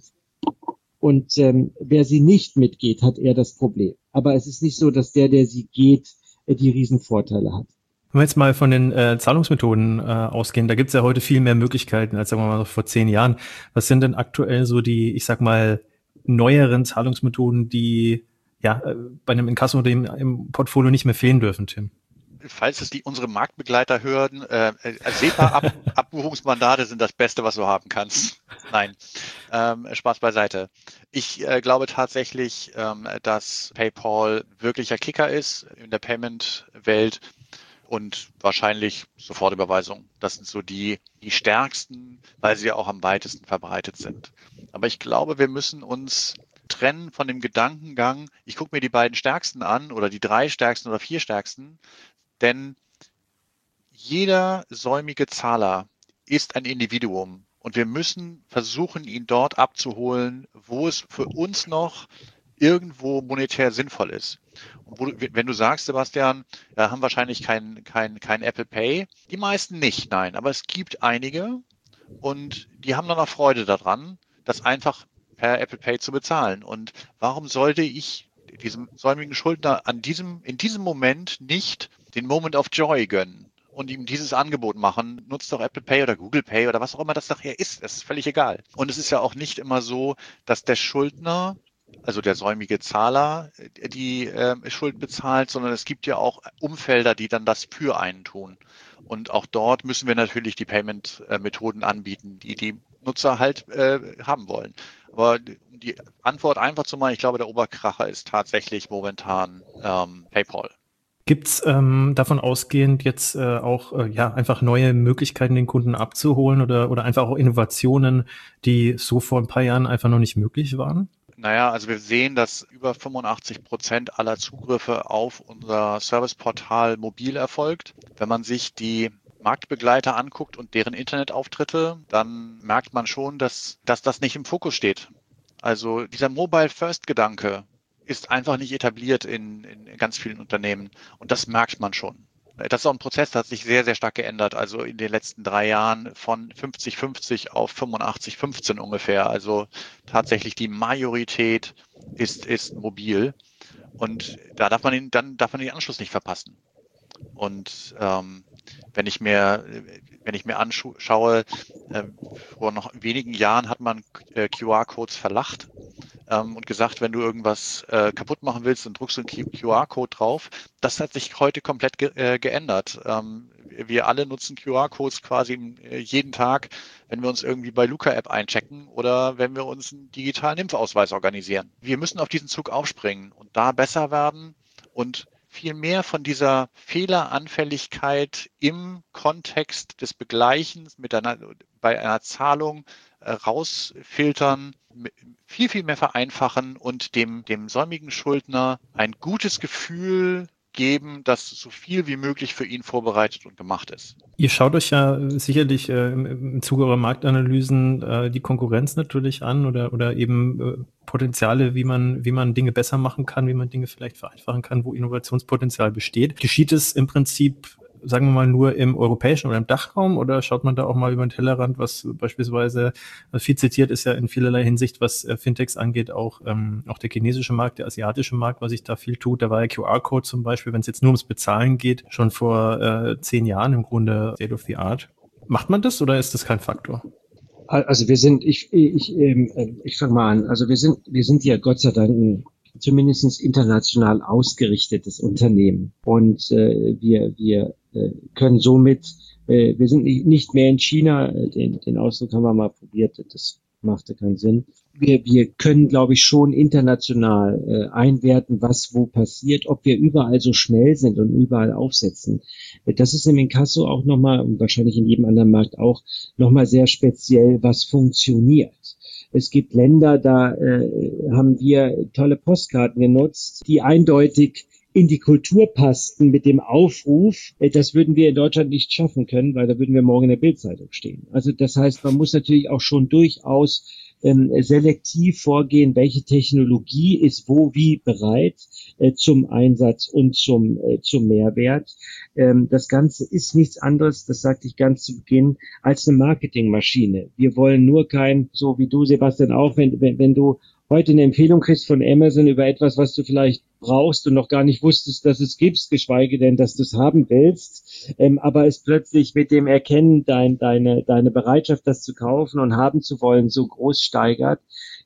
und ähm, wer sie nicht mitgeht, hat eher das Problem. Aber es ist nicht so, dass der, der sie geht, äh, die Riesenvorteile hat. Wenn wir jetzt mal von den äh, Zahlungsmethoden äh, ausgehen, da gibt's ja heute viel mehr Möglichkeiten als, sagen wir mal, vor zehn Jahren. Was sind denn aktuell so die, ich sag mal, neueren Zahlungsmethoden, die ja bei einem Inkasso dem im Portfolio nicht mehr fehlen dürfen, Tim? Falls es die unsere Marktbegleiter hören, äh, SEPA-Abbuchungsmandate sind das Beste, was du haben kannst. Nein, ähm, Spaß beiseite. Ich äh, glaube tatsächlich, ähm, dass PayPal wirklicher Kicker ist in der Payment-Welt und wahrscheinlich Sofortüberweisung. Das sind so die, die stärksten, weil sie ja auch am weitesten verbreitet sind. Aber ich glaube, wir müssen uns trennen von dem Gedankengang, ich gucke mir die beiden stärksten an oder die drei stärksten oder vier stärksten, denn jeder säumige Zahler ist ein Individuum und wir müssen versuchen, ihn dort abzuholen, wo es für uns noch irgendwo monetär sinnvoll ist. Und wo du, wenn du sagst, Sebastian, wir haben wahrscheinlich kein, kein, kein Apple Pay, die meisten nicht, nein, aber es gibt einige und die haben dann auch Freude daran, das einfach per Apple Pay zu bezahlen. Und warum sollte ich diesem säumigen Schuldner an diesem, in diesem Moment nicht den Moment of Joy gönnen und ihm dieses Angebot machen, nutzt doch Apple Pay oder Google Pay oder was auch immer das nachher ist, das ist völlig egal. Und es ist ja auch nicht immer so, dass der Schuldner, also der säumige Zahler, die äh, Schuld bezahlt, sondern es gibt ja auch Umfelder, die dann das für einen tun. Und auch dort müssen wir natürlich die Payment-Methoden anbieten, die die Nutzer halt äh, haben wollen. Aber um die Antwort einfach zu machen, ich glaube, der Oberkracher ist tatsächlich momentan ähm, PayPal. Gibt's ähm, davon ausgehend jetzt äh, auch äh, ja einfach neue Möglichkeiten, den Kunden abzuholen oder oder einfach auch Innovationen, die so vor ein paar Jahren einfach noch nicht möglich waren? Naja, also wir sehen, dass über fünfundachtzig Prozent aller Zugriffe auf unser Serviceportal mobil erfolgt. Wenn man sich die Marktbegleiter anguckt und deren Internetauftritte, dann merkt man schon, dass, dass das nicht im Fokus steht. Also dieser Mobile-First-Gedanke ist einfach nicht etabliert in, in ganz vielen Unternehmen und das merkt man schon. Das ist auch ein Prozess, der hat sich sehr, sehr stark geändert. Also in den letzten drei Jahren von fünfzig fünfzig auf fünfundachtzig fünfzehn ungefähr. Also tatsächlich die Majorität ist, ist mobil und da darf man den, dann darf man den Anschluss nicht verpassen. Und ähm, wenn ich mir, wenn ich mir anschaue, äh, vor noch wenigen Jahren hat man äh, Q R-Codes verlacht ähm, und gesagt, wenn du irgendwas äh, kaputt machen willst, dann drückst du einen Q R-Code drauf. Das hat sich heute komplett ge äh, geändert. Ähm, wir alle nutzen Q R-Codes quasi äh, jeden Tag, wenn wir uns irgendwie bei Luca-App einchecken oder wenn wir uns einen digitalen Impfausweis organisieren. Wir müssen auf diesen Zug aufspringen und da besser werden und viel mehr von dieser Fehleranfälligkeit im Kontext des Begleichens mit einer, bei einer Zahlung äh, rausfiltern, viel, viel mehr vereinfachen und dem, dem säumigen Schuldner ein gutes Gefühl geben, dass so viel wie möglich für ihn vorbereitet und gemacht ist. Ihr schaut euch ja sicherlich äh, im, im Zuge eurer Marktanalysen äh, die Konkurrenz natürlich an oder oder eben äh, Potenziale, wie man wie man Dinge besser machen kann, wie man Dinge vielleicht vereinfachen kann, wo Innovationspotenzial besteht. Geschieht es im Prinzip, sagen wir mal, nur im europäischen oder im Dachraum oder schaut man da auch mal über den Tellerrand, was beispielsweise viel zitiert ist ja in vielerlei Hinsicht, was äh, Fintechs angeht, auch ähm, auch der chinesische Markt, der asiatische Markt, was sich da viel tut. Da war ja Q R-Code zum Beispiel, wenn es jetzt nur ums Bezahlen geht, schon vor äh, zehn Jahren im Grunde State of the Art. Macht man das oder ist das kein Faktor? Also wir sind, ich ich ähm, ich fange mal an. Also wir sind wir sind ja Gott sei Dank ein zumindest international ausgerichtetes Unternehmen und äh, wir wir äh, können somit, äh, wir sind nicht mehr in China, den, den Ausdruck haben wir mal probiert, das machte keinen Sinn. Wir, wir können, glaube ich, schon international äh, einwerten, was wo passiert, ob wir überall so schnell sind und überall aufsetzen. Das ist im Inkasso auch nochmal, und wahrscheinlich in jedem anderen Markt auch, nochmal sehr speziell, was funktioniert. Es gibt Länder, da äh, haben wir tolle Postkarten genutzt, die eindeutig in die Kultur passten mit dem Aufruf, äh, das würden wir in Deutschland nicht schaffen können, weil da würden wir morgen in der Bildzeitung stehen. Also das heißt, man muss natürlich auch schon durchaus ähm, selektiv vorgehen, welche Technologie ist wo wie bereit äh, zum Einsatz und zum äh, zum Mehrwert. Ähm, das Ganze ist nichts anderes, das sagte ich ganz zu Beginn, als eine Marketingmaschine. Wir wollen nur kein, so wie du, Sebastian, auch, wenn wenn, wenn du heute eine Empfehlung kriegst von Amazon über etwas, was du vielleicht brauchst und noch gar nicht wusstest, dass es gibt, geschweige denn, dass du es haben willst, ähm, aber es plötzlich mit dem Erkennen dein, deine, deine Bereitschaft, das zu kaufen und haben zu wollen, so groß steigert,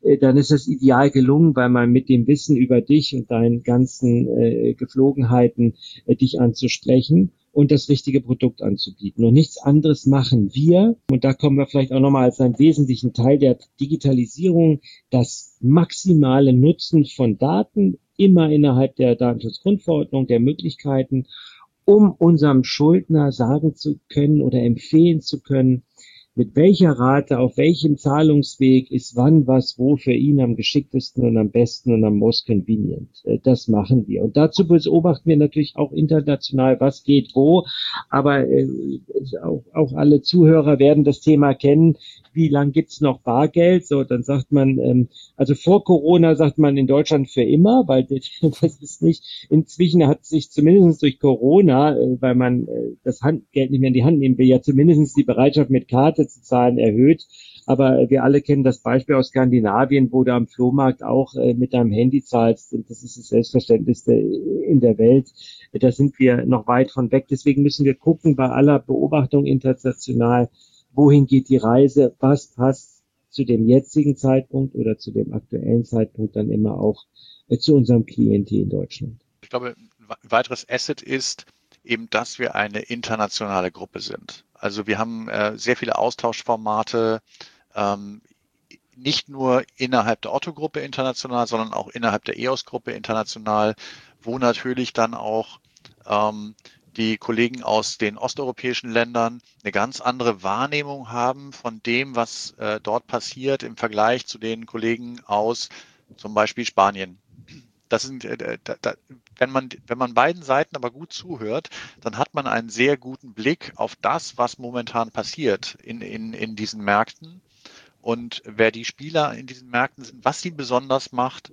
äh, dann ist das ideal gelungen, weil man mit dem Wissen über dich und deinen ganzen äh, Geflogenheiten äh, dich anzusprechen und das richtige Produkt anzubieten. Und nichts anderes machen wir. Und da kommen wir vielleicht auch nochmal als einen wesentlichen Teil der Digitalisierung, das maximale Nutzen von Daten, immer innerhalb der Datenschutzgrundverordnung, der Möglichkeiten, um unserem Schuldner sagen zu können oder empfehlen zu können, mit welcher Rate, auf welchem Zahlungsweg ist wann, was, wo für ihn am geschicktesten und am besten und am most convenient. Das machen wir. Und dazu beobachten wir natürlich auch international, was geht wo. Aber äh, auch, auch alle Zuhörer werden das Thema kennen. Wie lang gibt's noch Bargeld? So, dann sagt man, ähm, also vor Corona sagt man in Deutschland für immer, weil das ist nicht, inzwischen hat sich zumindest durch Corona, äh, weil man äh, das Handgeld nicht mehr in die Hand nehmen will, ja zumindest die Bereitschaft mit Karte zu zahlen erhöht. Aber wir alle kennen das Beispiel aus Skandinavien, wo du am Flohmarkt auch äh, mit deinem Handy zahlst. Und das ist das Selbstverständlichste in der Welt. Da sind wir noch weit von weg. Deswegen müssen wir gucken bei aller Beobachtung international, wohin geht die Reise, was passt zu dem jetzigen Zeitpunkt oder zu dem aktuellen Zeitpunkt dann immer auch äh, zu unserem Klientel in Deutschland. Ich glaube, ein weiteres Asset ist eben, dass wir eine internationale Gruppe sind. Also wir haben äh, sehr viele Austauschformate, ähm, nicht nur innerhalb der Otto-Gruppe international, sondern auch innerhalb der E O S-Gruppe international, wo natürlich dann auch ähm, die Kollegen aus den osteuropäischen Ländern eine ganz andere Wahrnehmung haben von dem, was äh, dort passiert im Vergleich zu den Kollegen aus zum Beispiel Spanien. Das sind, äh, da, da, wenn man, wenn man beiden Seiten aber gut zuhört, dann hat man einen sehr guten Blick auf das, was momentan passiert in, in, in diesen Märkten und wer die Spieler in diesen Märkten sind, was sie besonders macht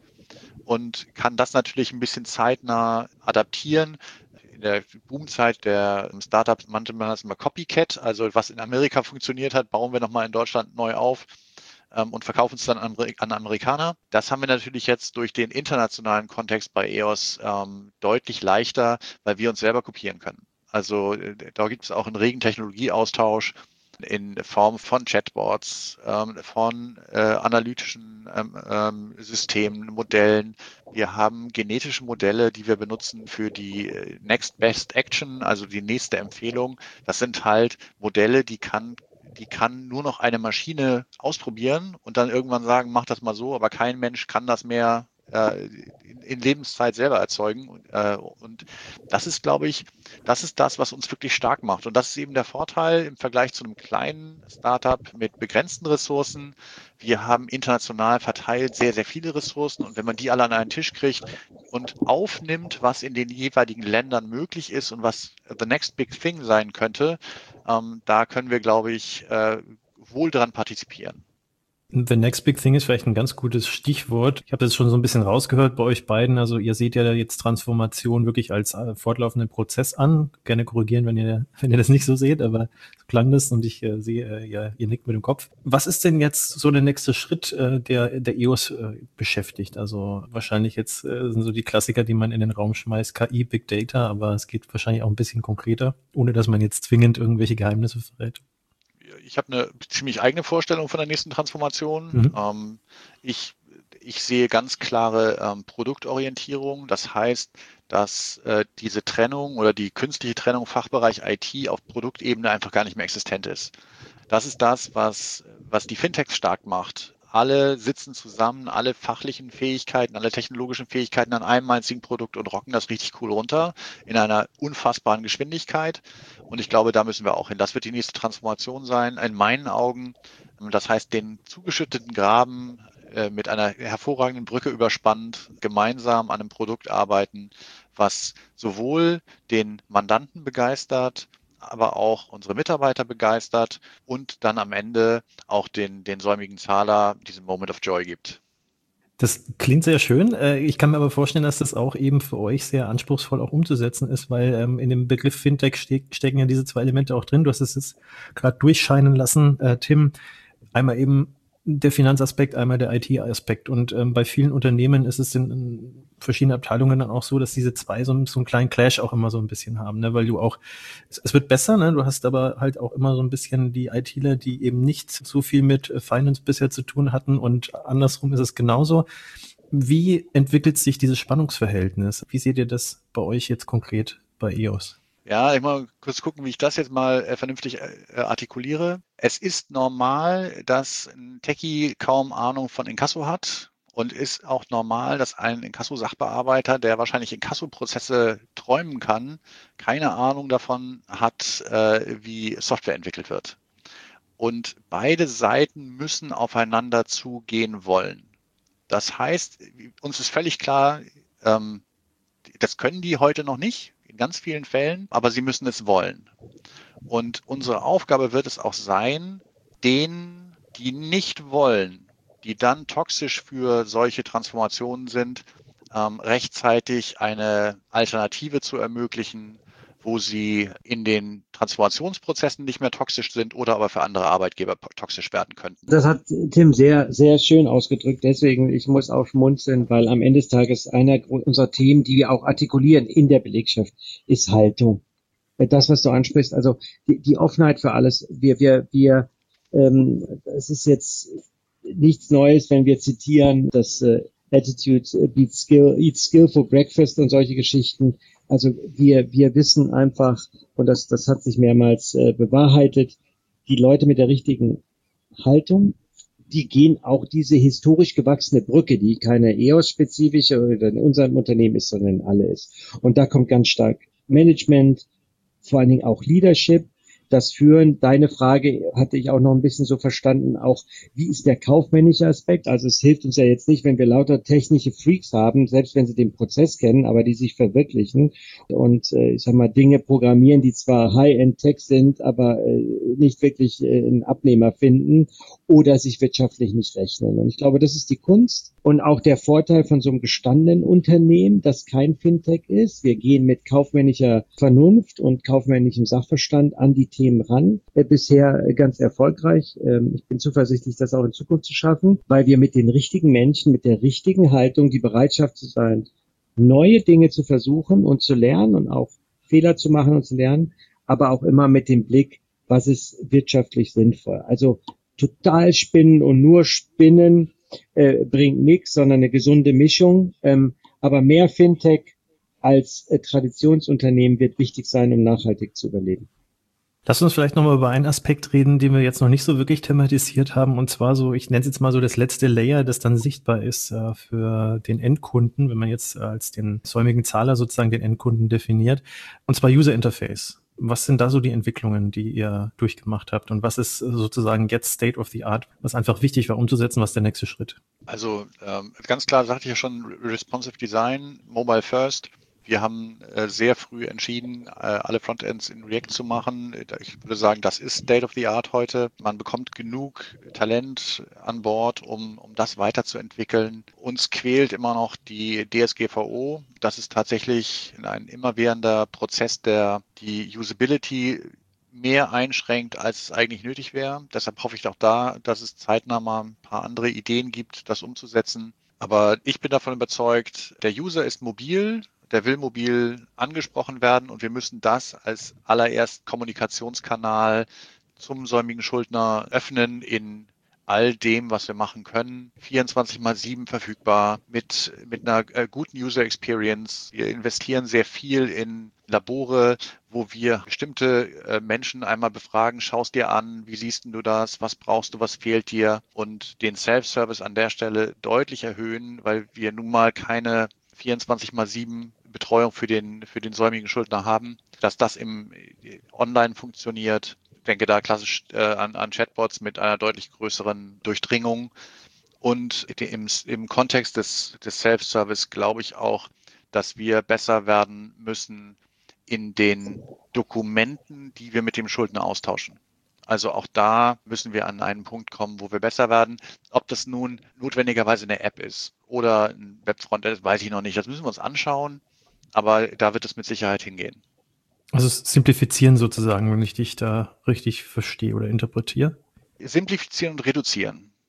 und kann das natürlich ein bisschen zeitnah adaptieren. In der Boomzeit der Startups nannte man das immer Copycat, also was in Amerika funktioniert hat, bauen wir nochmal in Deutschland neu auf ähm, und verkaufen es dann an, an Amerikaner. Das haben wir natürlich jetzt durch den internationalen Kontext bei E O S ähm, deutlich leichter, weil wir uns selber kopieren können. Also da gibt es auch einen regen Technologieaustausch in Form von Chatbots, ähm, von äh, analytischen ähm, ähm, Systemen, Modellen. Wir haben genetische Modelle, die wir benutzen für die Next Best Action, also die nächste Empfehlung. Das sind halt Modelle, die kann, die kann nur noch eine Maschine ausprobieren und dann irgendwann sagen, mach das mal so, aber kein Mensch kann das mehr äh, in, in Lebenszeit selber erzeugen. Und, äh, und das ist, glaube ich, das ist das, was uns wirklich stark macht. Und das ist eben der Vorteil im Vergleich zu einem kleinen Startup mit begrenzten Ressourcen. Wir haben international verteilt sehr, sehr viele Ressourcen. Und wenn man die alle an einen Tisch kriegt und aufnimmt, was in den jeweiligen Ländern möglich ist und was the next big thing sein könnte, ähm, da können wir, glaube ich, äh, wohl dran partizipieren. The next big thing ist vielleicht ein ganz gutes Stichwort. Ich habe das schon so ein bisschen rausgehört bei euch beiden. Also ihr seht ja jetzt Transformation wirklich als äh, fortlaufenden Prozess an. Gerne korrigieren, wenn ihr wenn ihr das nicht so seht, aber so klang das und ich äh, sehe, äh, ihr, ihr nickt mit dem Kopf. Was ist denn jetzt so der nächste Schritt, äh, der der E O S äh, beschäftigt? Also wahrscheinlich jetzt äh, sind so die Klassiker, die man in den Raum schmeißt, K I, Big Data, aber es geht wahrscheinlich auch ein bisschen konkreter, ohne dass man jetzt zwingend irgendwelche Geheimnisse verrät. Ich habe eine ziemlich eigene Vorstellung von der nächsten Transformation. Mhm. Ähm, ich, ich sehe ganz klare ähm, Produktorientierung. Das heißt, dass äh, diese Trennung oder die künstliche Trennung Fachbereich I T auf Produktebene einfach gar nicht mehr existent ist. Das ist das, was, was die Fintechs stark macht. Alle sitzen zusammen, alle fachlichen Fähigkeiten, alle technologischen Fähigkeiten an einem einzigen Produkt und rocken das richtig cool runter in einer unfassbaren Geschwindigkeit. Und ich glaube, da müssen wir auch hin. Das wird die nächste Transformation sein, in meinen Augen. Das heißt, den zugeschütteten Graben äh, mit einer hervorragenden Brücke überspannt, gemeinsam an einem Produkt arbeiten, was sowohl den Mandanten begeistert, aber auch unsere Mitarbeiter begeistert und dann am Ende auch den, den säumigen Zahler diesen Moment of Joy gibt. Das klingt sehr schön. Ich kann mir aber vorstellen, dass das auch eben für euch sehr anspruchsvoll auch umzusetzen ist, weil ähm, in dem Begriff Fintech ste- stecken ja diese zwei Elemente auch drin. Du hast es jetzt gerade durchscheinen lassen, äh, Tim. Einmal eben der Finanzaspekt, einmal der I T-Aspekt. Und ähm, bei vielen Unternehmen ist es in, in verschiedenen Abteilungen dann auch so, dass diese zwei so, so einen kleinen Clash auch immer so ein bisschen haben, ne? Weil du auch, es, es wird besser, ne? Du hast aber halt auch immer so ein bisschen die ITler, die eben nicht so viel mit Finance bisher zu tun hatten, und andersrum ist es genauso. Wie entwickelt sich dieses Spannungsverhältnis? Wie seht ihr das bei euch jetzt konkret bei E O S? Ja, ich mal kurz gucken, wie ich das jetzt mal äh, vernünftig äh, artikuliere. Es ist normal, dass ein Techie kaum Ahnung von Inkasso hat, und ist auch normal, dass ein Inkasso-Sachbearbeiter, der wahrscheinlich Inkasso-Prozesse träumen kann, keine Ahnung davon hat, äh, wie Software entwickelt wird. Und beide Seiten müssen aufeinander zugehen wollen. Das heißt, uns ist völlig klar, ähm, das können die heute noch nicht, in ganz vielen Fällen, aber sie müssen es wollen. Und unsere Aufgabe wird es auch sein, denen, die nicht wollen, die dann toxisch für solche Transformationen sind, ähm, rechtzeitig eine Alternative zu ermöglichen, wo sie in den Transformationsprozessen nicht mehr toxisch sind oder aber für andere Arbeitgeber toxisch werden könnten. Das hat Tim sehr, sehr schön ausgedrückt. Deswegen, ich muss auch schmunzeln, weil am Ende des Tages einer unserer Themen, die wir auch artikulieren in der Belegschaft, ist Haltung. Das, was du ansprichst, also die, die Offenheit für alles. Wir, wir, wir, ähm, es ist jetzt nichts Neues, wenn wir zitieren, dass äh, Attitude beats skill, eats skill for breakfast und solche Geschichten. Also wir, wir wissen einfach, und das, das hat sich mehrmals äh, bewahrheitet, die Leute mit der richtigen Haltung, die gehen auch diese historisch gewachsene Brücke, die keine E O S-spezifische oder in unserem Unternehmen ist, sondern alle ist. Und da kommt ganz stark Management, vor allen Dingen auch Leadership, das Führen. Deine Frage hatte ich auch noch ein bisschen so verstanden, auch wie ist der kaufmännische Aspekt? Also es hilft uns ja jetzt nicht, wenn wir lauter technische Freaks haben, selbst wenn sie den Prozess kennen, aber die sich verwirklichen und äh, ich sag mal Dinge programmieren, die zwar High-End-Tech sind, aber äh, nicht wirklich äh, einen Abnehmer finden oder sich wirtschaftlich nicht rechnen. Und ich glaube, das ist die Kunst und auch der Vorteil von so einem gestandenen Unternehmen, das kein Fintech ist. Wir gehen mit kaufmännischer Vernunft und kaufmännischem Sachverstand an die Themen ran. Äh, bisher ganz erfolgreich. Ähm, ich bin zuversichtlich, das auch in Zukunft zu schaffen, weil wir mit den richtigen Menschen, mit der richtigen Haltung, die Bereitschaft zu sein, neue Dinge zu versuchen und zu lernen und auch Fehler zu machen und zu lernen, aber auch immer mit dem Blick, was ist wirtschaftlich sinnvoll. Also total spinnen und nur spinnen äh, bringt nichts, sondern eine gesunde Mischung. Ähm, aber mehr Fintech als äh, Traditionsunternehmen wird wichtig sein, um nachhaltig zu überleben. Lass uns vielleicht nochmal über einen Aspekt reden, den wir jetzt noch nicht so wirklich thematisiert haben, und zwar so, ich nenne es jetzt mal so das letzte Layer, das dann sichtbar ist äh, für den Endkunden, wenn man jetzt als den säumigen Zahler sozusagen den Endkunden definiert, und zwar User Interface. Was sind da so die Entwicklungen, die ihr durchgemacht habt, und was ist sozusagen jetzt State of the Art, was einfach wichtig war umzusetzen, was ist der nächste Schritt? Also ähm, ganz klar sagte ich ja schon, Responsive Design, Mobile First. Wir haben äh, sehr früh entschieden, äh, alle Frontends in React zu machen. Ich würde sagen, das ist State of the Art heute. Man bekommt genug Talent an Bord, um, um das weiterzuentwickeln. Uns quält immer noch die D S G V O. Das ist tatsächlich ein immerwährender Prozess, der die Usability mehr einschränkt, als es eigentlich nötig wäre. Deshalb hoffe ich auch da, dass es zeitnah mal ein paar andere Ideen gibt, das umzusetzen. Aber ich bin davon überzeugt, der User ist mobil. Der will mobil angesprochen werden, und wir müssen das als allererst Kommunikationskanal zum säumigen Schuldner öffnen in all dem, was wir machen können. vierundzwanzig mal sieben verfügbar mit, mit einer äh, guten User Experience. Wir investieren sehr viel in Labore, wo wir bestimmte äh, Menschen einmal befragen, schaust dir an, wie siehst du das, was brauchst du, was fehlt dir, und den Self-Service an der Stelle deutlich erhöhen, weil wir nun mal keine vierundzwanzig mal sieben Betreuung für den, für den säumigen Schuldner haben, dass das im Online funktioniert. Ich denke da klassisch äh, an, an Chatbots mit einer deutlich größeren Durchdringung. Und im, im Kontext des, des Self-Service glaube ich auch, dass wir besser werden müssen in den Dokumenten, die wir mit dem Schuldner austauschen. Also auch da müssen wir an einen Punkt kommen, wo wir besser werden. Ob das nun notwendigerweise eine App ist oder ein Webfrontend ist, weiß ich noch nicht. Das müssen wir uns anschauen, aber da wird es mit Sicherheit hingehen. Also simplifizieren sozusagen, wenn ich dich da richtig verstehe oder interpretiere? Simplifizieren und reduzieren.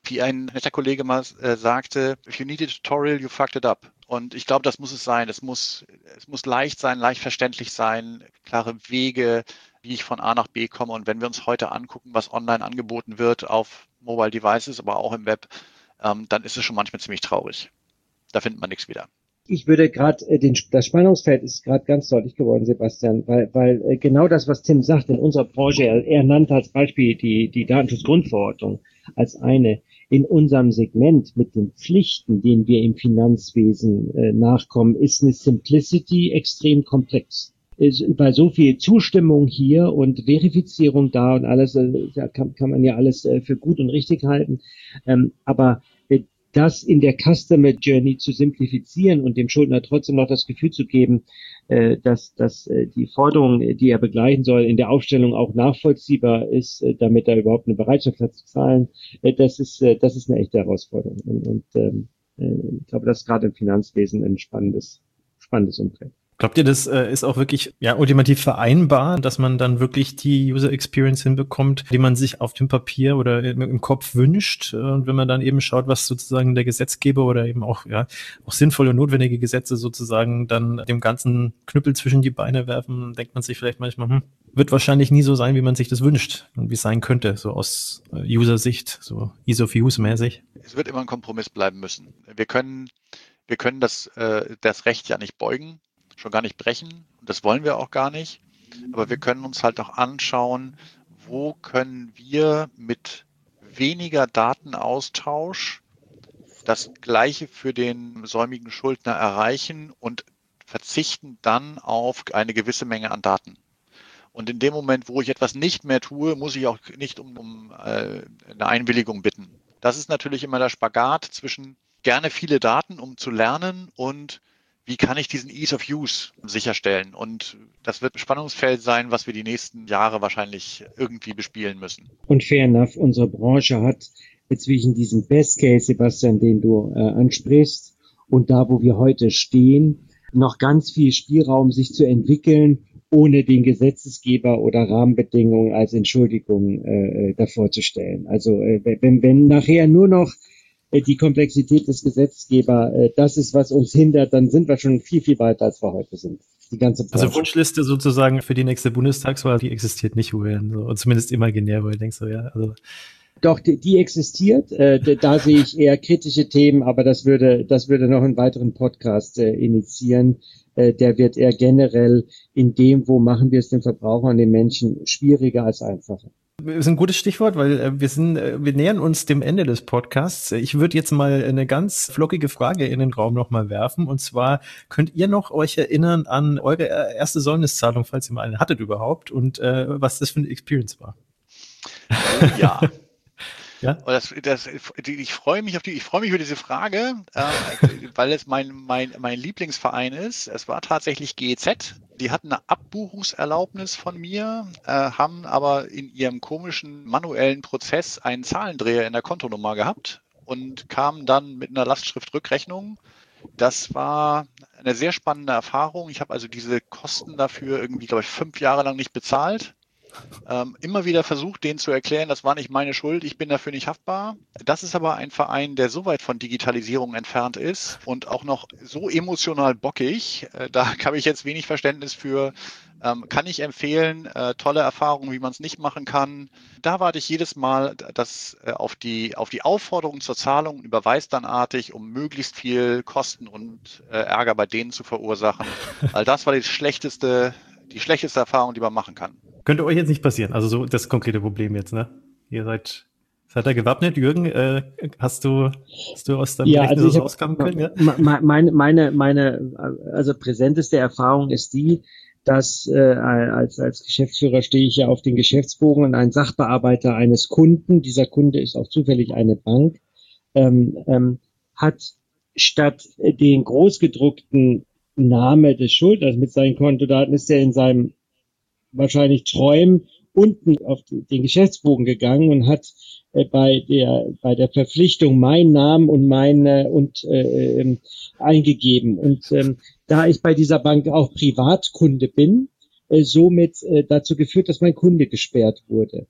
Wie ein netter Kollege mal äh, sagte, if you need a tutorial, you fucked it up. Und ich glaube, das muss es sein. Es muss, es muss leicht sein, leicht verständlich sein, klare Wege, wie ich von A nach B komme. Und wenn wir uns heute angucken, was online angeboten wird auf Mobile Devices, aber auch im Web, ähm, dann ist es schon manchmal ziemlich traurig. Da findet man nichts wieder. Ich würde gerade, äh, den das Spannungsfeld ist gerade ganz deutlich geworden, Sebastian, weil weil äh, genau das, was Tim sagt, in unserer Branche, er, er nannte als Beispiel die die Datenschutzgrundverordnung als eine. In unserem Segment mit den Pflichten, denen wir im Finanzwesen äh, nachkommen, ist eine Simplicity extrem komplex. Ist bei so viel Zustimmung hier und Verifizierung da und alles, äh, kann, kann man ja alles äh, für gut und richtig halten, ähm, aber äh, das in der Customer Journey zu simplifizieren und dem Schuldner trotzdem noch das Gefühl zu geben, äh, dass, dass äh, die Forderung, die er begleichen soll, in der Aufstellung auch nachvollziehbar ist, äh, damit er überhaupt eine Bereitschaft hat zu zahlen, äh, das ist äh, das ist eine echte Herausforderung. Und, und ähm, äh, ich glaube, das ist gerade im Finanzwesen ein spannendes, spannendes Umfeld. Glaubt ihr, das äh, ist auch wirklich ja ultimativ vereinbar, dass man dann wirklich die User Experience hinbekommt, die man sich auf dem Papier oder im, im Kopf wünscht? Und wenn man dann eben schaut, was sozusagen der Gesetzgeber oder eben auch ja auch sinnvolle und notwendige Gesetze sozusagen dann dem ganzen Knüppel zwischen die Beine werfen, denkt man sich vielleicht manchmal, hm, wird wahrscheinlich nie so sein, wie man sich das wünscht und wie es sein könnte, so aus äh, User-Sicht, so Ease of Use mäßig. Es wird immer ein Kompromiss bleiben müssen. Wir können, wir können das, äh, das Recht ja nicht beugen, schon gar nicht brechen. Und das wollen wir auch gar nicht. Aber wir können uns halt auch anschauen, wo können wir mit weniger Datenaustausch das Gleiche für den säumigen Schuldner erreichen und verzichten dann auf eine gewisse Menge an Daten. Und in dem Moment, wo ich etwas nicht mehr tue, muss ich auch nicht um, um äh, eine Einwilligung bitten. Das ist natürlich immer der Spagat zwischen gerne viele Daten, um zu lernen, und wie kann ich diesen Ease of Use sicherstellen? Und das wird ein Spannungsfeld sein, was wir die nächsten Jahre wahrscheinlich irgendwie bespielen müssen. Und fair enough, unsere Branche hat zwischen diesem Best Case, Sebastian, den du äh, ansprichst, und da, wo wir heute stehen, noch ganz viel Spielraum, sich zu entwickeln, ohne den Gesetzesgeber oder Rahmenbedingungen als Entschuldigung äh, davor zu stellen. Also äh, wenn, wenn nachher nur noch die Komplexität des Gesetzgebers, das ist, was uns hindert, dann sind wir schon viel, viel weiter, als wir heute sind. Die ganze Branche. Also Wunschliste sozusagen für die nächste Bundestagswahl, die existiert nicht, Julian, so, zumindest imaginär, wo ich denke so, ja, also. Doch, die, die existiert, äh, da sehe ich eher kritische Themen, aber das würde, das würde noch einen weiteren Podcast äh, initiieren. Äh, der wird eher generell in dem, wo machen wir es den Verbrauchern, den Menschen, schwieriger als einfacher. Das ist ein gutes Stichwort, weil äh, wir sind, äh, wir nähern uns dem Ende des Podcasts. Ich würde jetzt mal eine ganz flockige Frage in den Raum nochmal werfen. Und zwar, könnt ihr noch euch erinnern an eure erste Säumniszahlung, falls ihr mal eine hattet überhaupt, und äh, was das für eine Experience war? Ja. Ja? Das, das, ich freue mich auf die, ich freue mich über diese Frage, äh, weil es mein, mein, mein Lieblingsverein ist. Es war tatsächlich G E Z. Die hatten eine Abbuchungserlaubnis von mir, äh, haben aber in ihrem komischen manuellen Prozess einen Zahlendreher in der Kontonummer gehabt und kamen dann mit einer Lastschriftrückrechnung. Das war eine sehr spannende Erfahrung. Ich habe also diese Kosten dafür irgendwie, glaube ich, fünf Jahre lang nicht bezahlt. Ähm, immer wieder versucht, denen zu erklären, das war nicht meine Schuld, ich bin dafür nicht haftbar. Das ist aber ein Verein, der so weit von Digitalisierung entfernt ist und auch noch so emotional bockig. Äh, da habe ich jetzt wenig Verständnis für. Ähm, kann ich empfehlen, äh, tolle Erfahrungen, wie man es nicht machen kann. Da warte ich jedes Mal dass, äh, auf, die, auf die Aufforderung zur Zahlung und überweise dann artig, um möglichst viel Kosten und äh, Ärger bei denen zu verursachen. Weil das war die schlechteste, die schlechteste Erfahrung, die man machen kann. Könnte euch jetzt nicht passieren, also so das konkrete Problem jetzt, ne? Ihr seid, seid ihr gewappnet, Jürgen? Äh, hast du, hast du aus deinem ja, Gedächtnis also rauskommen können? Ja? Meine, meine, meine, also präsenteste Erfahrung ist die, dass äh, als als Geschäftsführer stehe ich ja auf den Geschäftsbogen und ein Sachbearbeiter eines Kunden, dieser Kunde ist auch zufällig eine Bank, ähm, ähm, hat statt den großgedruckten Name des Schuldners mit seinen Kontodaten, ist er in seinem wahrscheinlich Träumen unten auf den Geschäftsbogen gegangen und hat äh, bei der bei der Verpflichtung meinen Namen und meine und äh, eingegeben. Und ähm, da ich bei dieser Bank auch Privatkunde bin, äh, somit äh, dazu geführt, dass mein Kunde gesperrt wurde.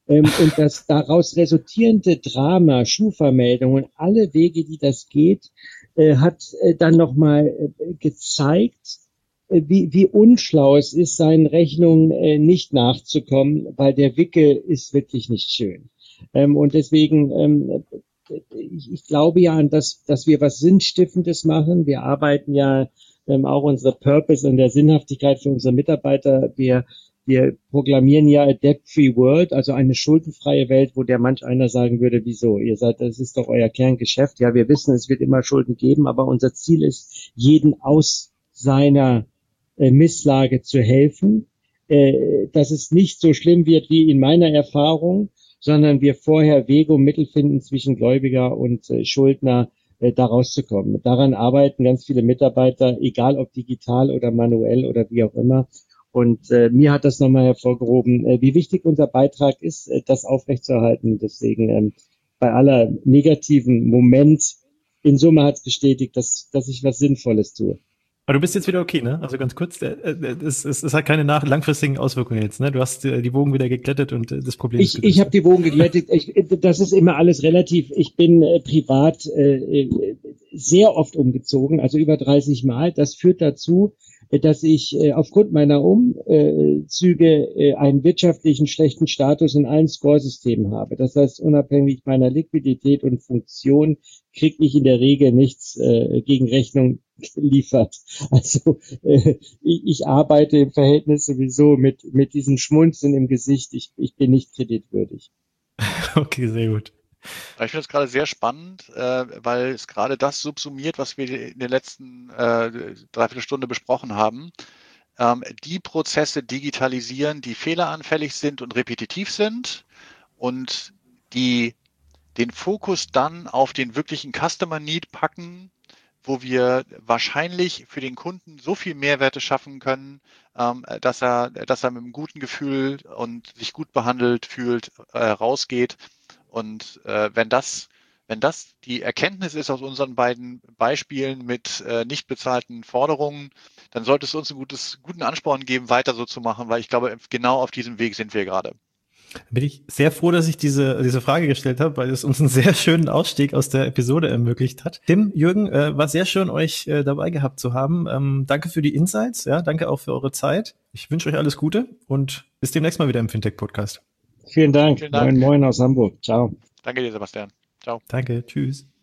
Ähm, und das daraus resultierende Drama, Schufa-Meldungen, alle Wege, die das geht, äh, hat äh, dann nochmal äh, gezeigt, äh, wie, wie unschlau es ist, seinen Rechnungen äh, nicht nachzukommen, weil der Wickel ist wirklich nicht schön. Ähm, und deswegen, ähm, ich, ich glaube ja an das, dass wir was Sinnstiftendes machen. Wir arbeiten ja ähm, auch unsere Purpose und der Sinnhaftigkeit für unsere Mitarbeiter. Wir Wir proklamieren ja a debt-free world, also eine schuldenfreie Welt, wo der manch einer sagen würde, wieso? Ihr seid, das ist doch euer Kerngeschäft. Ja, wir wissen, es wird immer Schulden geben, aber unser Ziel ist, jeden aus seiner äh, Misslage zu helfen, äh, dass es nicht so schlimm wird wie in meiner Erfahrung, sondern wir vorher Wege und Mittel finden zwischen Gläubiger und äh, Schuldner, äh, da rauszukommen. Daran arbeiten ganz viele Mitarbeiter, egal ob digital oder manuell oder wie auch immer. Und äh, mir hat das nochmal hervorgehoben, äh, wie wichtig unser Beitrag ist, äh, das aufrechtzuerhalten. Deswegen ähm, bei aller negativen Moment in Summe hat es bestätigt, dass, dass ich was Sinnvolles tue. Aber du bist jetzt wieder okay, ne? Also ganz kurz, es, es, es hat keine nach langfristigen Auswirkungen jetzt, ne? Du hast die Wogen wieder geglättet und das Problem ich, ist gelöst. Ich habe die Wogen geglättet. Ich, das ist immer alles relativ. Ich bin äh, privat äh, sehr oft umgezogen, also über dreißig Mal. Das führt dazu, dass ich äh, aufgrund meiner Umzüge äh, einen wirtschaftlichen schlechten Status in allen Scoresystemen habe. Das heißt, unabhängig meiner Liquidität und Funktion kriege ich in der Regel nichts äh, gegen Rechnung geliefert. Also äh, ich, ich arbeite im Verhältnis sowieso mit mit diesem Schmunzeln im Gesicht. Ich, ich bin nicht kreditwürdig. Okay, sehr gut. Ich finde es gerade sehr spannend, äh, weil es gerade das subsumiert, was wir in der letzten äh, Dreiviertelstunde besprochen haben. Ähm, die Prozesse digitalisieren, die fehleranfällig sind und repetitiv sind und die den Fokus dann auf den wirklichen Customer Need packen, wo wir wahrscheinlich für den Kunden so viel Mehrwerte schaffen können, ähm, dass er, dass er mit einem guten Gefühl und sich gut behandelt fühlt, äh, rausgeht. Und äh, wenn das, wenn das die Erkenntnis ist aus unseren beiden Beispielen mit äh, nicht bezahlten Forderungen, dann sollte es uns einen gutes, guten Ansporn geben, weiter so zu machen, weil ich glaube, genau auf diesem Weg sind wir gerade. Bin ich sehr froh, dass ich diese diese Frage gestellt habe, weil es uns einen sehr schönen Ausstieg aus der Episode ermöglicht hat. Tim, Jürgen, äh, war sehr schön, euch äh, dabei gehabt zu haben. Ähm, danke für die Insights, ja, danke auch für eure Zeit. Ich wünsche euch alles Gute und bis demnächst mal wieder im Fintech-Podcast. Vielen Dank. Vielen Dank. Moin, moin aus Hamburg. Ciao. Danke dir, Sebastian. Ciao. Danke, tschüss.